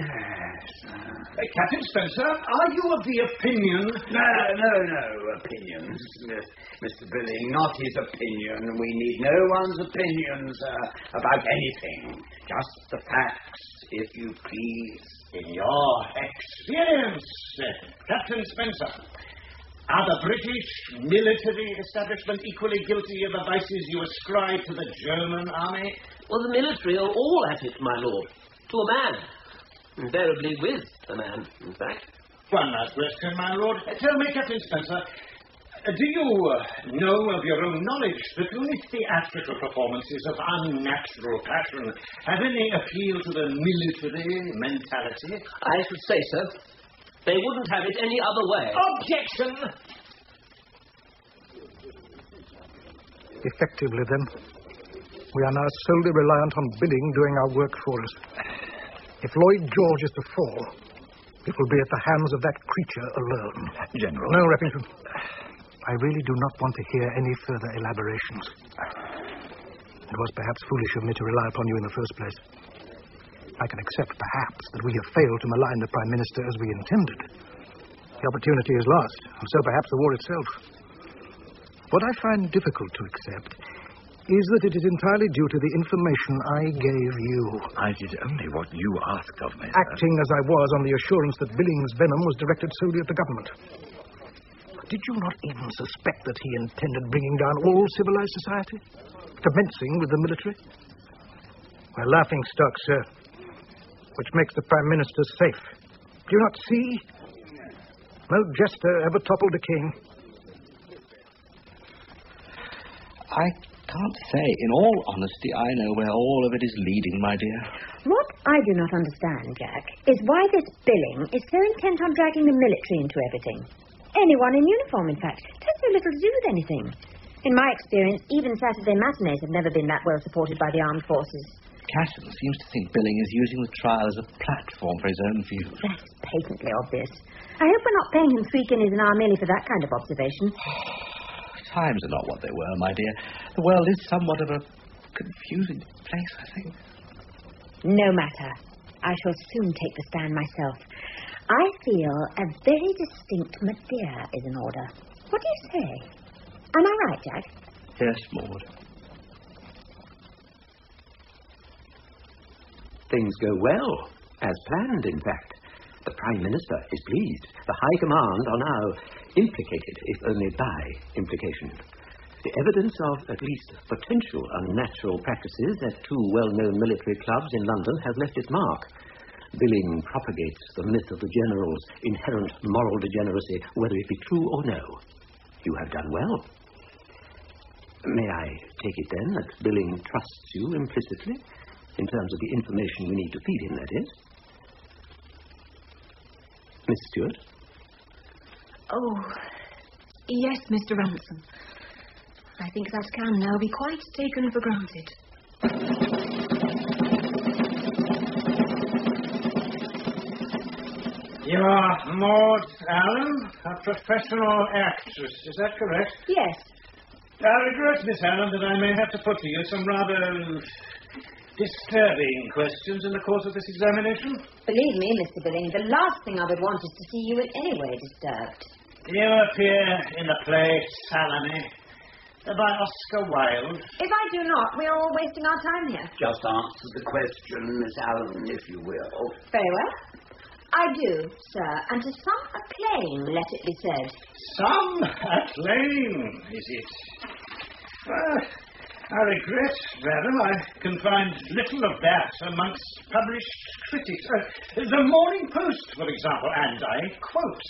uh, uh, Captain Spencer, are you of the opinion... No, no, no opinions, Mister Billing. Not his opinion. We need no one's opinions uh, about anything. Just the facts, if you please. In your experience, Captain Spencer, are the British military establishment equally guilty of the vices you ascribe to the German army? Well, the military are all at it, my lord. To a man. Invariably with a man, in fact. One last question, my lord. Uh, tell me, Captain Spencer, do you uh, know of your own knowledge that only theatrical performances of unnatural passion have any appeal to the military mentality? I should say so. They wouldn't have it any other way. Objection! Effectively, then, we are now solely reliant on Billing doing our work for us. If Lloyd George is to fall, it will be at the hands of that creature alone. General. No, Repington. I really do not want to hear any further elaborations. It was perhaps foolish of me to rely upon you in the first place. I can accept, perhaps, that we have failed to malign the Prime Minister as we intended. The opportunity is lost, and so perhaps the war itself. What I find difficult to accept is that it is entirely due to the information I gave you. I did only what you asked of me, sir. Acting as I was on the assurance that Billing's venom was directed solely at the government. Did you not even suspect that he intended bringing down all civilized society? Commencing with the military? We're laughing stock, sir. Which makes the Prime Minister safe. Do you not see? No jester ever toppled a king. I can't say, in all honesty, I know where all of it is leading, my dear. What I do not understand, Jack, is why this Billing is so intent on dragging the military into everything. Anyone in uniform, in fact. It has so little to do with anything. In my experience, even Saturday matinees have never been that well supported by the armed forces. Casson seems to think Billing is using the trial as a platform for his own views. That's patently obvious. I hope we're not paying him three guineas an hour merely for that kind of observation. Times are not what they were, my dear. The world is somewhat of a confusing place, I think. No matter. I shall soon take the stand myself. I feel a very distinct Madeira is in order. What do you say? Am I right, Jack? Yes, Maud. Things go well, as planned, in fact. The Prime Minister is pleased. The High Command are now implicated, if only by implication. The evidence of at least potential unnatural practices at two well-known military clubs in London has left its mark. Billing propagates the myth of the general's inherent moral degeneracy, whether it be true or no. You have done well. May I take it, then, that Billing trusts you implicitly, in terms of the information we need to feed him, that is? Miss Stewart? Oh, yes, Mister Ransom. I think that can now be quite taken for granted. You are Maud Allen, a professional actress. Is that correct? Yes. I regret, Miss Allen, that I may have to put to you some rather disturbing questions in the course of this examination. Believe me, Mister Billing, the last thing I would want is to see you in any way disturbed. You appear in the play Salome by Oscar Wilde. If I do not, we are all wasting our time here. Just answer the question, Miss Allen, if you will. Very well. I do, sir, and to some acclaim, let it be said. Some acclaim, is it? Well, I regret, madam, I can find little of that amongst published critics. Uh, the Morning Post, for example, and I quote,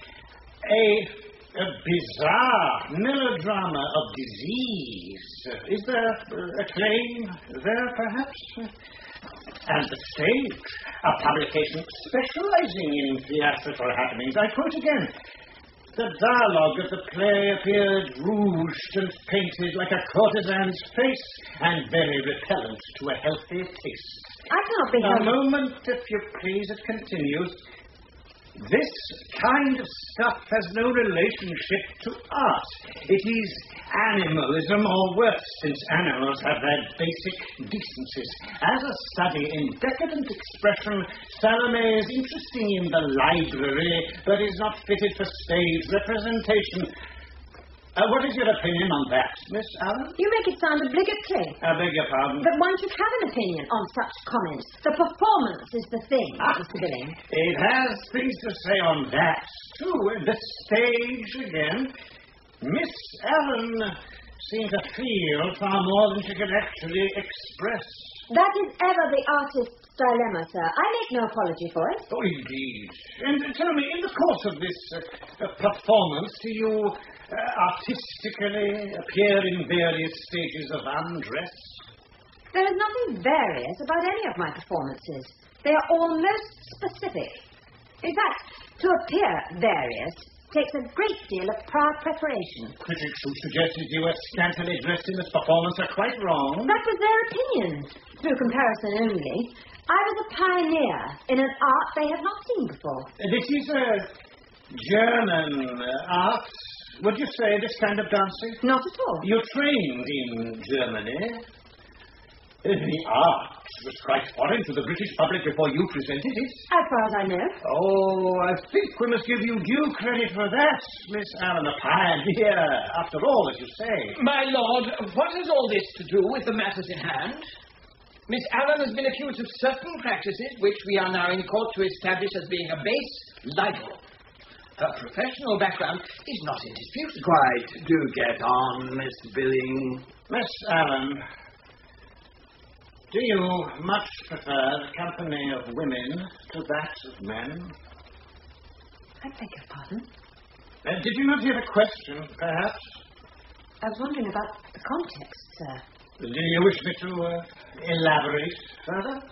a, a bizarre melodrama of disease. Uh, is there uh, acclaim there, perhaps? And the stage, a publication specializing in theatrical happenings. I quote again. The dialogue of the play appeared rouged and painted like a courtesan's face, and very repellent to a healthy taste. I cannot be A held... moment, if you please, it continues. This kind of stuff has no relationship to art. It is animalism, or worse, since animals have their basic decencies. As a study in decadent expression, Salome is interesting in the library, but is not fitted for stage representation. Uh, what is your opinion on that, Miss Allen? You make it sound obligatory. I beg your pardon? That one should have an opinion on such comments. The performance is the thing, Ah, Mister Billing. It has things to say on that, too. The stage, again. Miss Allen seemed to feel far more than she could actually express. That is ever the artist's dilemma, sir. I make no apology for it. Oh, indeed. And uh, tell me, in the course of this uh, uh, performance, do you uh, artistically appear in various stages of undress? There is nothing various about any of my performances. They are all most specific. In fact, to appear various takes a great deal of prior preparation. Critics who suggested you were scantily dressed in this performance are quite wrong. That was their opinion. Through comparison only, I was a pioneer in an art they had not seen before. This is a German uh, art, would you say, this kind of dancing? Not at all. You trained in Germany. The art was quite foreign to the British public before you presented it. As far as I know. Oh, I think we must give you due credit for that, Miss Allen, a pioneer, after all, as you say. My lord, what has all this to do with the matters in hand? Miss Allen has been accused of certain practices which we are now in court to establish as being a base libel. Her professional background is not in dispute. Quite. Do get on, Miss Billing. Miss Allen, do you much prefer the company of women to that of men? I beg your pardon? Uh, did you not hear the question, perhaps? I was wondering about the context, sir. Do you wish me to uh, elaborate further?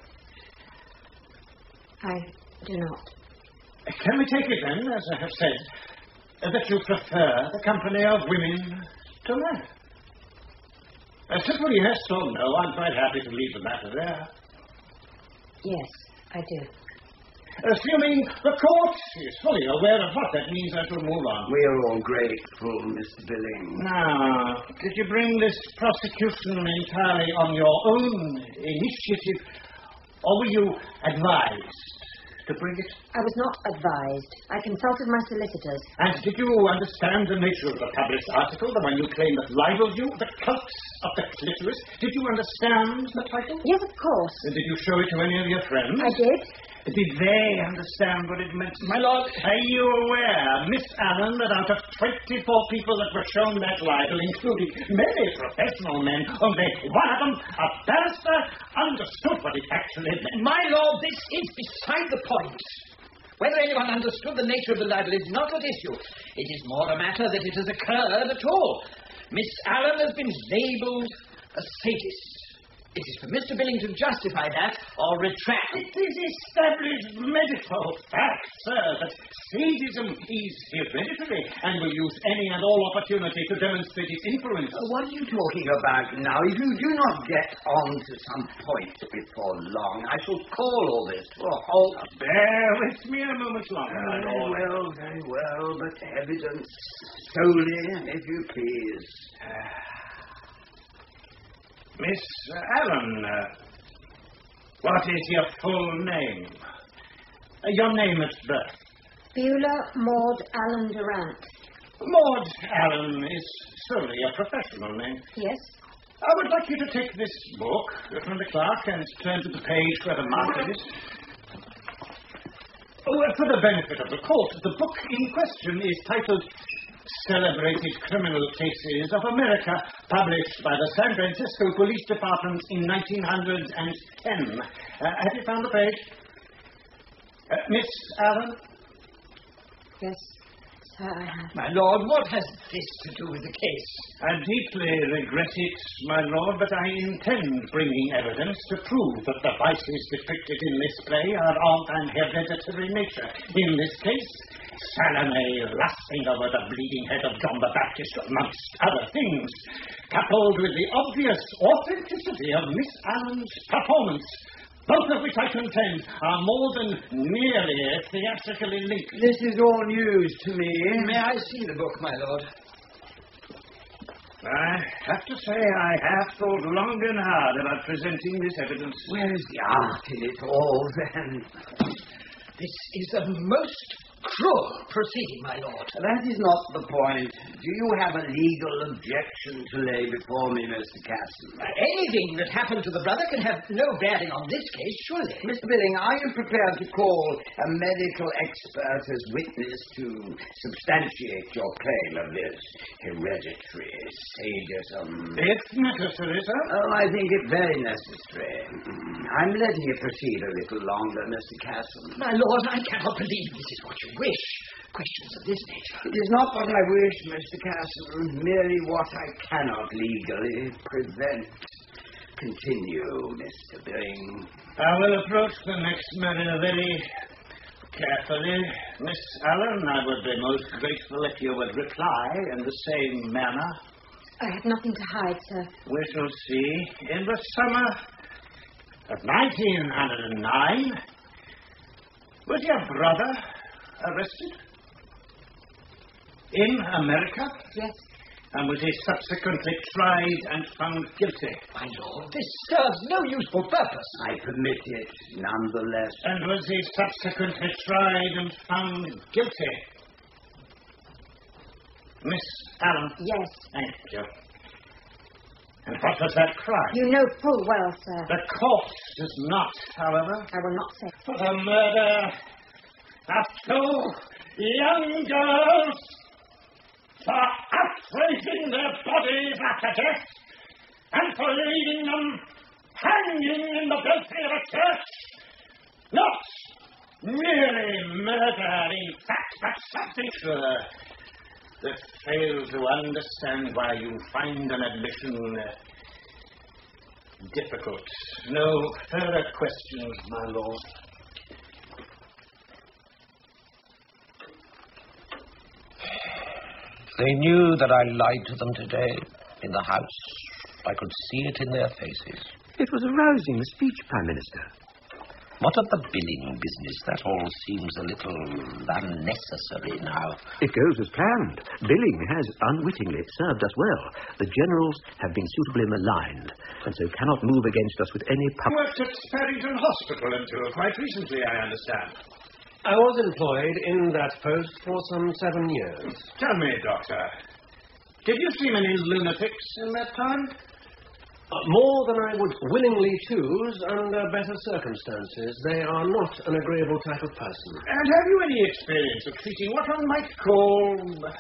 I do not. Can we take it then, as I have said, uh, that you prefer the company of women to men? Uh, simply yes or no, I'm quite happy to leave the matter there. Yes, I do. Assuming the court is fully aware of what that means, I shall move on. We are all grateful, Mister Billing. Now, did you bring this prosecution entirely on your own initiative, or were you advised to bring it? I was not advised. I consulted my solicitors. And did you understand the nature of the published article, the one you claim that libeled you, the cults of the clitoris? Did you understand the title? Yes, of course. And did you show it to any of your friends? I did. Did they understand what it meant? My lord... Are you aware, Miss Allen, that out of twenty-four people that were shown that libel, including many professional men, only one of them, a barrister, understood what it actually meant? My lord, this is beside the point. Whether anyone understood the nature of the libel is not at issue. It is more a matter that it has occurred at all. Miss Allen has been labelled a sadist. It is for Mister Billing to justify that or retract. It is established medical fact, sir, that sadism is hereditary and will use any and all opportunity to demonstrate its influence. What are you talking about now? If you do not get on to some point before long, I shall call all this to a halt. Bear with me a moment longer. Very well, very well, but evidence solely, if you please. Miss Allen, uh, what is your full name? Uh, your name at birth? Beulah Maud Allen Durant. Maud Allen is solely a professional name. Yes. I would like you to take this book from the clerk and turn to the page where the marker is. Oh, for the benefit of the court, the book in question is titled Celebrated Criminal Cases of America, published by the San Francisco Police Department in nineteen ten. Uh, have you found the page? Uh, Miss Allen? Yes, sir, I have. My lord, what has this to do with the case? I deeply regret it, my lord, but I intend bringing evidence to prove that the vices depicted in this play are of an hereditary nature. In this case, Salome lusting over the bleeding head of John the Baptist, amongst other things, coupled with the obvious authenticity of Miss Allen's performance, both of which I contend are more than merely theatrically linked. This is all news to me. May I see the book, my lord? I have to say I have thought long and hard about presenting this evidence. Where is the art in it all, then? This is a most cruel proceeding, my lord. That is not the point. Do you have a legal objection to lay before me, Mister Castle? Anything that happened to the brother can have no bearing on this case, surely. Mister Billing, are you prepared to call a medical expert as witness to substantiate your claim of this hereditary sadism? If necessary, sir. Oh, I think it very necessary. I'm letting it proceed a little longer, Mister Castle. My lord, I cannot believe this is what you wish. Questions of this nature. It is not what I wish, Mister Castle, merely what I cannot legally prevent. Continue, Mister Billing. I will approach the next matter very carefully. Miss Allen, I would be most grateful if you would reply in the same manner. I have nothing to hide, sir. We shall see. In the summer of nineteen oh nine, was your brother arrested? In America? Yes. And was he subsequently tried and found guilty? My lord, this serves no useful purpose. I permit it, nonetheless. And was he subsequently tried and found guilty? Miss Allen? Yes. Thank you. And what was that crime? You know full well, sir. The court does not, however. I will not say. For the murder of two young girls, for outraging their bodies after death, and for leaving them hanging in the belfry of a church. Not merely murder, in fact, but something sure that fail to understand why you find an admission uh, difficult. No further questions, my lord. They knew that I lied to them today in the House. I could see it in their faces. It was a rousing speech, Prime Minister. What of the billing business? That all seems a little unnecessary now. It goes as planned. Billing has unwittingly served us well. The generals have been suitably maligned, and so cannot move against us with any You worked at Sparrington Hospital until quite recently, I understand. I was employed in that post for some seven years. Tell me, Doctor, did you see many lunatics in that time? Uh, more than I would willingly choose under better circumstances. They are not an agreeable type of person. And have you any experience of treating what one might call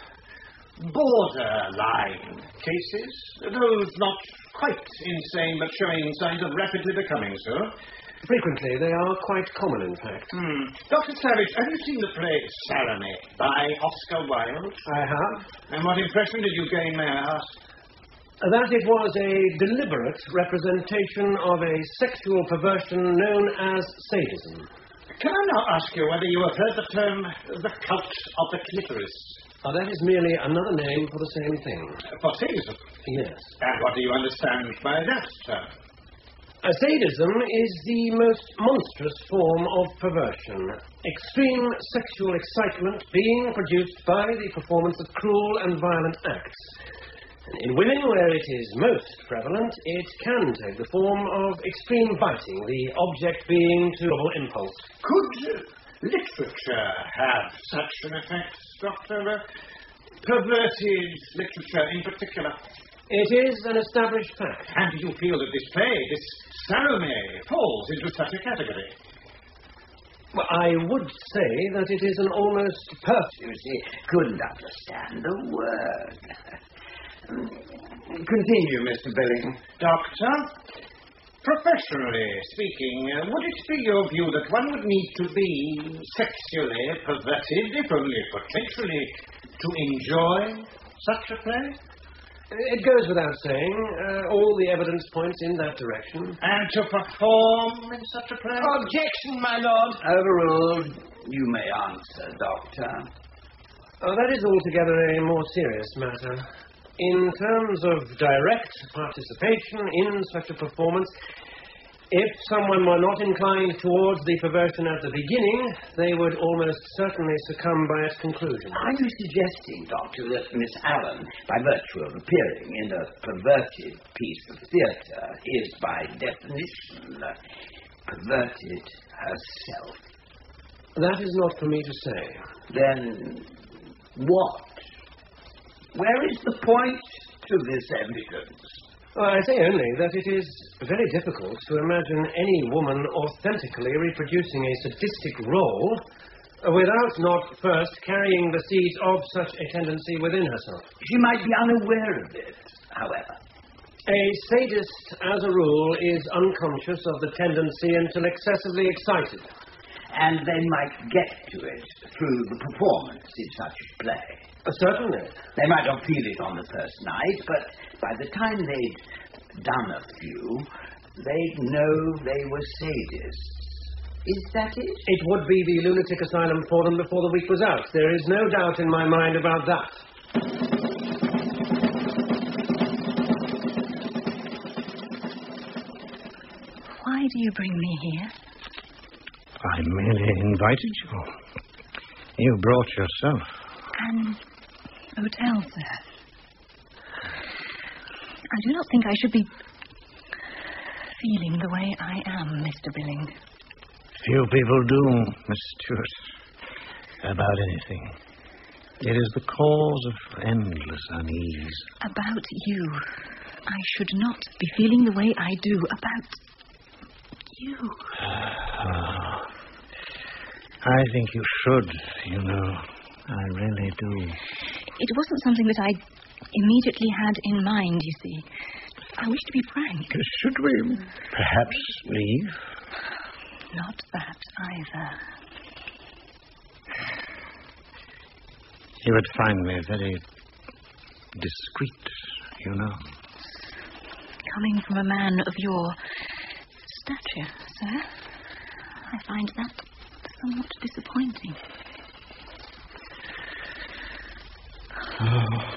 borderline cases? Those not quite insane but showing signs of rapidly becoming so? Frequently, they are quite common, in fact. Hmm. Doctor Savage, have you seen the play Salome by Oscar Wilde? I have. And what impression did you gain, may I ask? That it was a deliberate representation of a sexual perversion known as sadism. Can I now ask you whether you have heard the term the cult of the clitoris? Oh, that is merely another name for the same thing. For sadism? Yes. And what do you understand by that term? Uh, sadism is the most monstrous form of perversion. Extreme sexual excitement being produced by the performance of cruel and violent acts. In women, where it is most prevalent, it can take the form of extreme biting, the object being to impulse. Could uh, literature have such an effect, Doctor? Uh, perverted literature in particular? It is an established fact. And do you feel that this play, this Salome, falls into such a category? Well, I would say that it is an almost perfect... You see, couldn't understand a word. Continue, Mister Billing. Doctor, professionally speaking, uh, would it be your view that one would need to be sexually perverted, if only potentially, to enjoy such a play? It goes without saying. Uh, all the evidence points in that direction. And to perform in such a play? Objection, my lord. Overruled. You may answer, Doctor. Oh, that is altogether a more serious matter. In terms of direct participation in such a performance, if someone were not inclined towards the perversion at the beginning, they would almost certainly succumb by its conclusion. Are you suggesting, Doctor, that Miss Allen, by virtue of appearing in a perverted piece of theatre, is by definition perverted herself? That is not for me to say. Then what? Where is the point to this evidence? Well, I say only that it is very difficult to imagine any woman authentically reproducing a sadistic role without not first carrying the seeds of such a tendency within herself. She might be unaware of it, however. A sadist, as a rule, is unconscious of the tendency until excessively excited. And they might get to it through the performance in such a play. Uh, certainly. They might not feel it on the first night, but by the time they'd done a few, they'd know they were sadists. Is that it? It would be the lunatic asylum for them before the week was out. There is no doubt in my mind about that. Why do you bring me here? I merely invited you. You brought yourself. An hotel, sir. I do not think I should be feeling the way I am, Mister Billing. Few people do, Miss Stewart, about anything. It is the cause of endless unease. About you. I should not be feeling the way I do about you. Oh, I think you should, you know. I really do. It wasn't something that I immediately had in mind, you see. I wish to be frank. Should we perhaps leave? Not that either. You would find me very discreet, you know. Coming from a man of your stature, sir, I find that somewhat disappointing. Oh.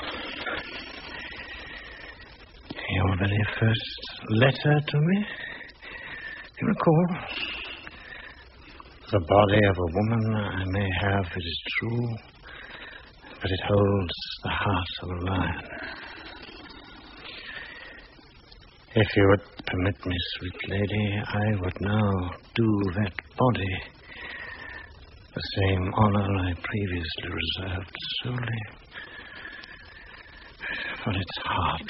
Your very first letter to me, you recall? The body of a woman I may have, it is true, but it holds the heart of a lion. If you would permit me, sweet lady, I would now do that body the same honor I previously reserved solely for its heart.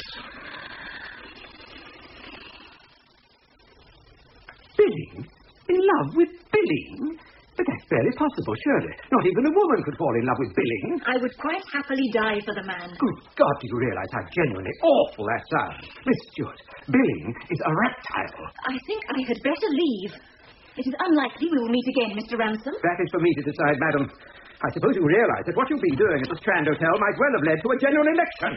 Billing? In love with Billing? But that's barely possible, surely. Not even a woman could fall in love with Billing. I would quite happily die for the man. Good God, do you realize how genuinely awful that sounds? Miss Stewart, Billing is a reptile. I think I had better leave. It is unlikely we will meet again, Mister Ransom. That is for me to decide, madam. I suppose you realize that what you've been doing at the Strand Hotel might well have led to a genuine election.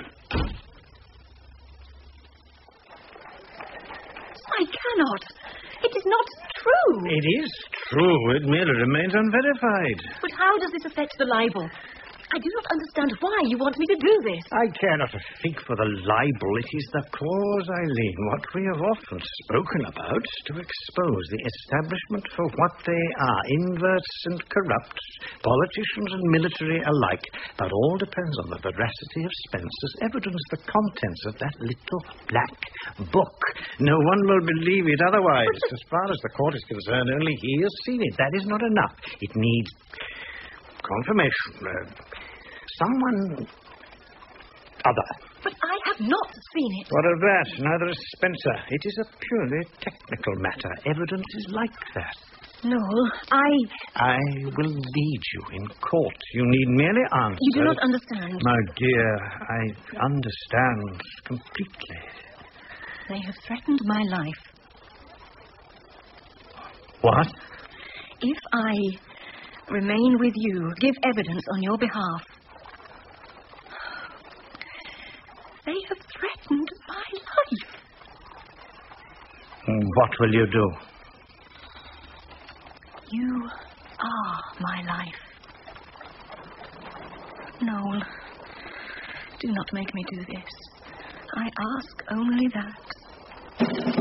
I cannot. It is not true. It is true. It merely remains unverified. But how does this affect the libel? I do not understand why you want me to do this. I care not a fig for the libel. It is the cause, Eileen, what we have often spoken about, to expose the establishment for what they are, inverts and corrupt, politicians and military alike. But all depends on the veracity of Spencer's evidence, the contents of that little black book. No one will believe it otherwise. As far as the court is concerned, only he has seen it. That is not enough. It needs confirmation. Uh, someone other. But I have not seen it. What of that? Neither has Spencer. It is a purely technical matter. Evidence is like that. No, I... I will lead you in court. You need merely answer. You do not understand. My dear, I understand completely. They have threatened my life. What? If I remain with you, give evidence on your behalf, they have threatened my life. What will you do? You are my life. Noel, do not make me do this. I ask only that.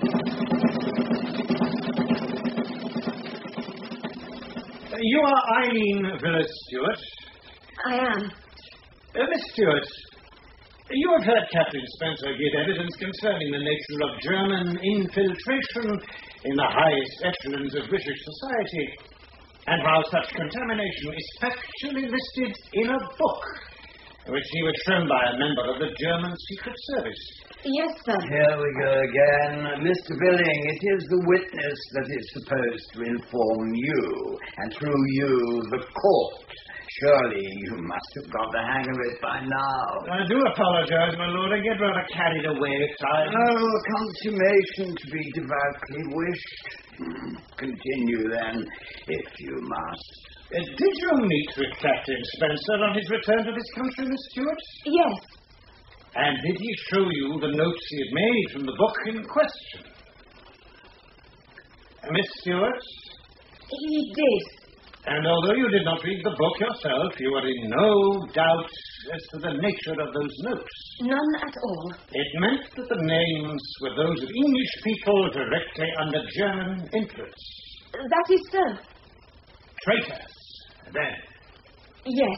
You are Eileen Phyllis Stewart. I am. Uh, Miss Stewart, you have heard Catherine Spencer give evidence concerning the nature of German infiltration in the highest echelons of British society. and how such contamination is factually listed in a book, which he was shown by a member of the German Secret Service. Yes, sir. Here we go again. Mister Billing, it is the witness that is supposed to inform you, and through you, the court. Surely you must have got the hang of it by now. I do apologize, my lord. I get rather carried away at times. Oh, consummation to be devoutly wished. Hmm. Continue, then, if you must. Uh, did you meet with Captain Spencer on his return to this country, Miss Stewart? Yes. And did he show you the notes he had made from the book in question? Uh, Miss Stewart? He did. And although you did not read the book yourself, you were in no doubt as to the nature of those notes. None at all. It meant that the names were those of English people directly under German influence. That is so. Traitors, then. Yes.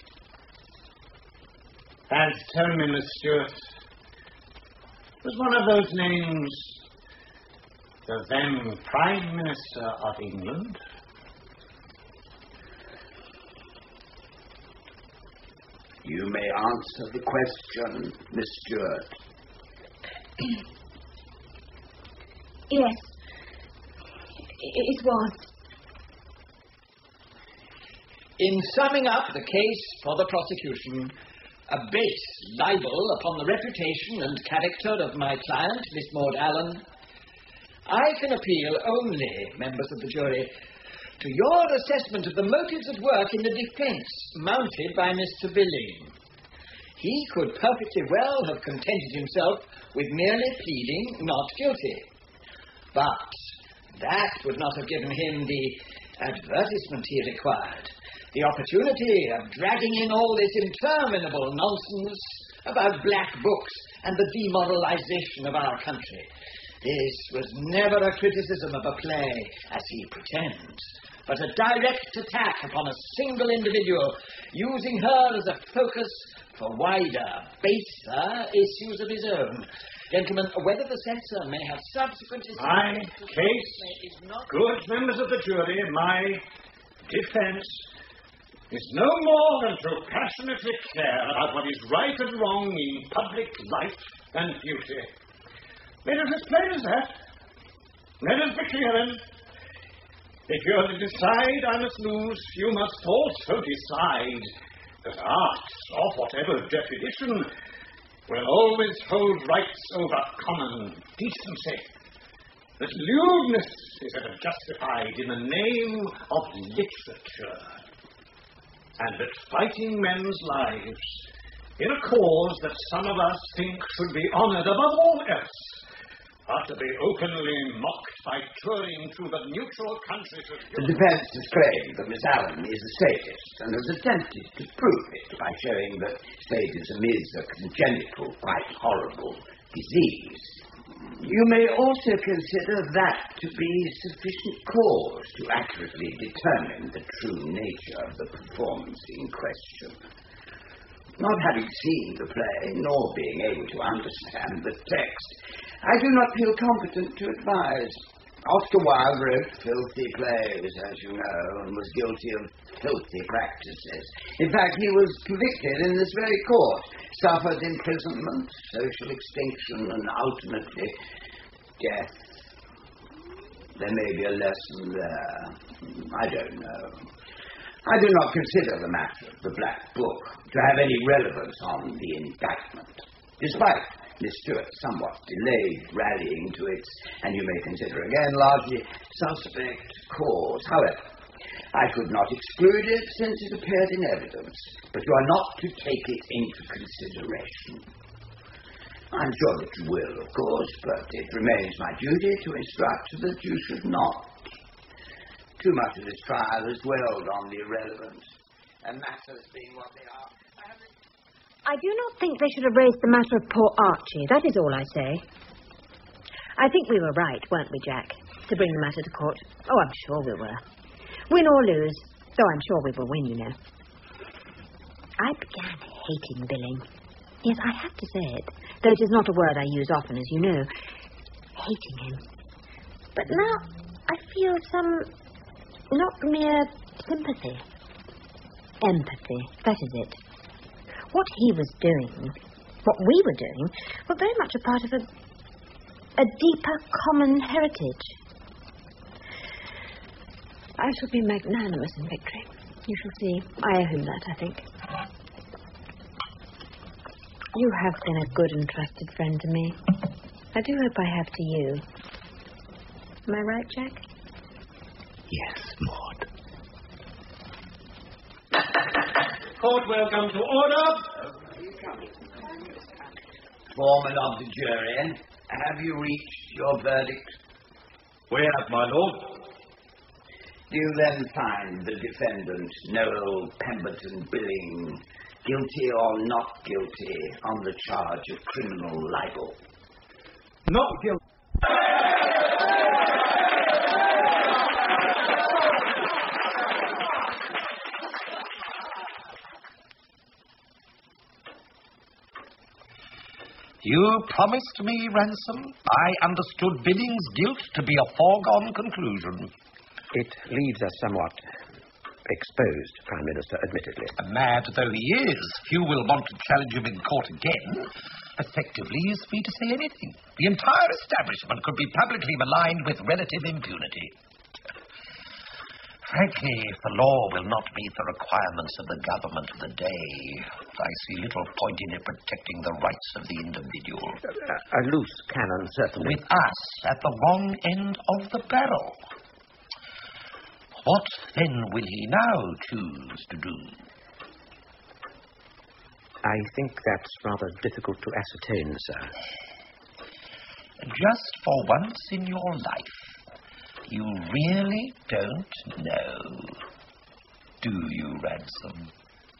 And tell me, Miss Stewart, was one of those names the then Prime Minister of England? You may answer the question, Miss Stewart. Yes. It was. In summing up the case for the prosecution, a base libel upon the reputation and character of my client, Miss Maud Allen, I can appeal only, members of the jury, to your assessment of the motives at work in the defense mounted by Mister Billing. He could perfectly well have contented himself with merely pleading not guilty. But that would not have given him the advertisement he required, the opportunity of dragging in all this interminable nonsense about black books and the demoralization of our country. This was never a criticism of a play, as he pretends, but a direct attack upon a single individual, using her as a focus for wider, baser issues of his own. Gentlemen, whether the censor may have subsequently... My case, good members of the jury, my defense is no more than to passionately care about what is right and wrong in public life and duty. It is as plain as that. Let us be clear, then. If you are to decide I must lose, you must also decide that art, of whatever definition, will always hold rights over common decency. That lewdness is ever justified in the name of literature. And that fighting men's lives in a cause that some of us think should be honored above all else are to be openly mocked by touring through the neutral countries of Europe. The defense has claimed that Miss Allen is a sadist and has attempted to prove it by showing that sadism is a congenital, quite horrible disease. You may also consider that to be sufficient cause to accurately determine the true nature of the performance in question. Not having seen the play, nor being able to understand the text, I do not feel competent to advise. Oscar Wilde wrote filthy plays, as you know, and was guilty of filthy practices. In fact, he was convicted in this very court, suffered imprisonment, social extinction, and ultimately death. There may be a lesson there. I don't know. I do not consider the matter of the Black Book to have any relevance on the indictment, despite Miss Stewart's somewhat delayed rallying to its, and you may consider again, largely suspect cause. However, I could not exclude it since it appeared in evidence, but you are not to take it into consideration. I'm sure that you will, of course, but it remains my duty to instruct that you should not. Too much of this trial has dwelled on the irrelevant, and matters being what they are. I do not think they should have raised the matter of poor Archie. That is all I say. I think we were right, weren't we, Jack, to bring the matter to court? Oh, I'm sure we were. Win or lose, though I'm sure we will win, you know. I began hating Billing. Yes, I have to say it, though it is not a word I use often, as you know. Hating him. But now I feel some Not mere sympathy. Empathy, that is it. What he was doing, what we were doing, were very much a part of a, a deeper common heritage. I shall be magnanimous in victory. You shall see. I owe him that, I think. You have been a good and trusted friend to me. I do hope I have to you. Am I right, Jack? Yes, Maud. Court will come to order. Foreman of the jury, have you reached your verdict? We have, my lord. Do you then find the defendant, Noel Pemberton Billing, guilty or not guilty on the charge of criminal libel? Not guilty. You promised me ransom. I understood Billing's guilt to be a foregone conclusion. It leaves us somewhat exposed, Prime Minister, admittedly. Mad though he is, few will want to challenge him in court again. Effectively, he is free to say anything. The entire establishment could be publicly maligned with relative impunity. Frankly, if the law will not meet the requirements of the government of the day, I see little point in it protecting the rights of the individual. A, a loose cannon, certainly. With us at the wrong end of the barrel. What, then, will he now choose to do? I think that's rather difficult to ascertain, sir. Just for once in your life, you really don't know, do you, Ransom?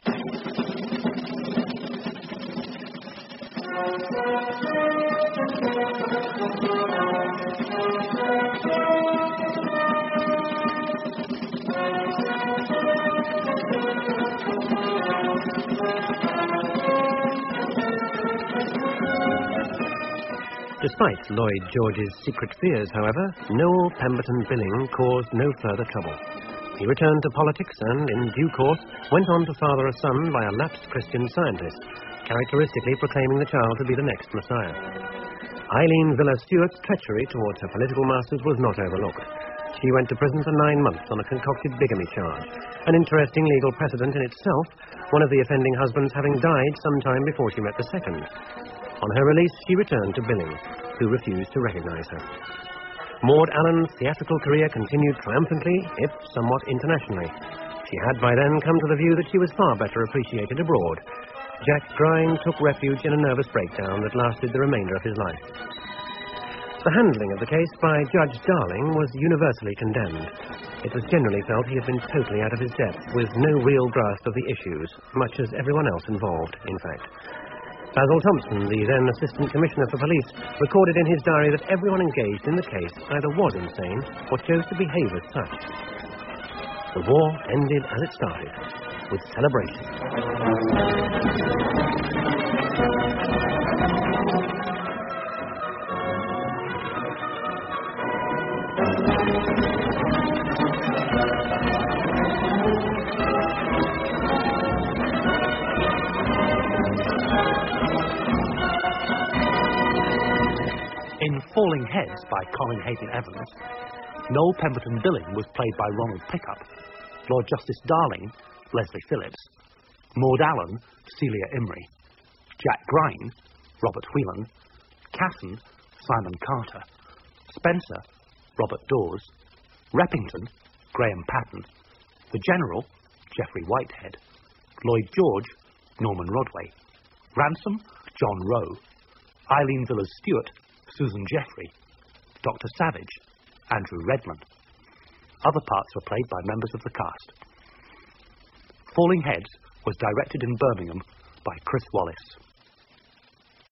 Despite Lloyd George's secret fears, however, Noel Pemberton Billing caused no further trouble. He returned to politics and, in due course, went on to father a son by a lapsed Christian Scientist, characteristically proclaiming the child to be the next Messiah. Eileen Villa Stewart's treachery towards her political masters was not overlooked. She went to prison for nine months on a concocted bigamy charge, an interesting legal precedent in itself, one of the offending husbands having died some time before she met the second. On her release, she returned to Billing, who refused to recognize her. Maud Allen's theatrical career continued triumphantly, if somewhat internationally. She had by then come to the view that she was far better appreciated abroad. Jack Grind took refuge in a nervous breakdown that lasted the remainder of his life. The handling of the case by Judge Darling was universally condemned. It was generally felt he had been totally out of his depth, with no real grasp of the issues, much as everyone else involved, in fact. Basil Thompson, the then Assistant Commissioner for Police, recorded in his diary that everyone engaged in the case either was insane or chose to behave as such. The war ended as it started, with celebration. In Falling Heads by Colin Hayden Evans, Noel Pemberton Billing was played by Ronald Pickup, Lord Justice Darling, Leslie Phillips, Maud Allen, Celia Imrie, Jack Grind, Robert Whelan, Casson, Simon Carter, Spencer, Robert Dawes, Reppington, Graham Patton, the General, Geoffrey Whitehead, Lloyd George, Norman Rodway, Ransom, John Rowe, Eileen Villas Stewart, Susan Jeffrey, Doctor Savage, Andrew Redman. Other parts were played by members of the cast. Falling Heads was directed in Birmingham by Chris Wallace.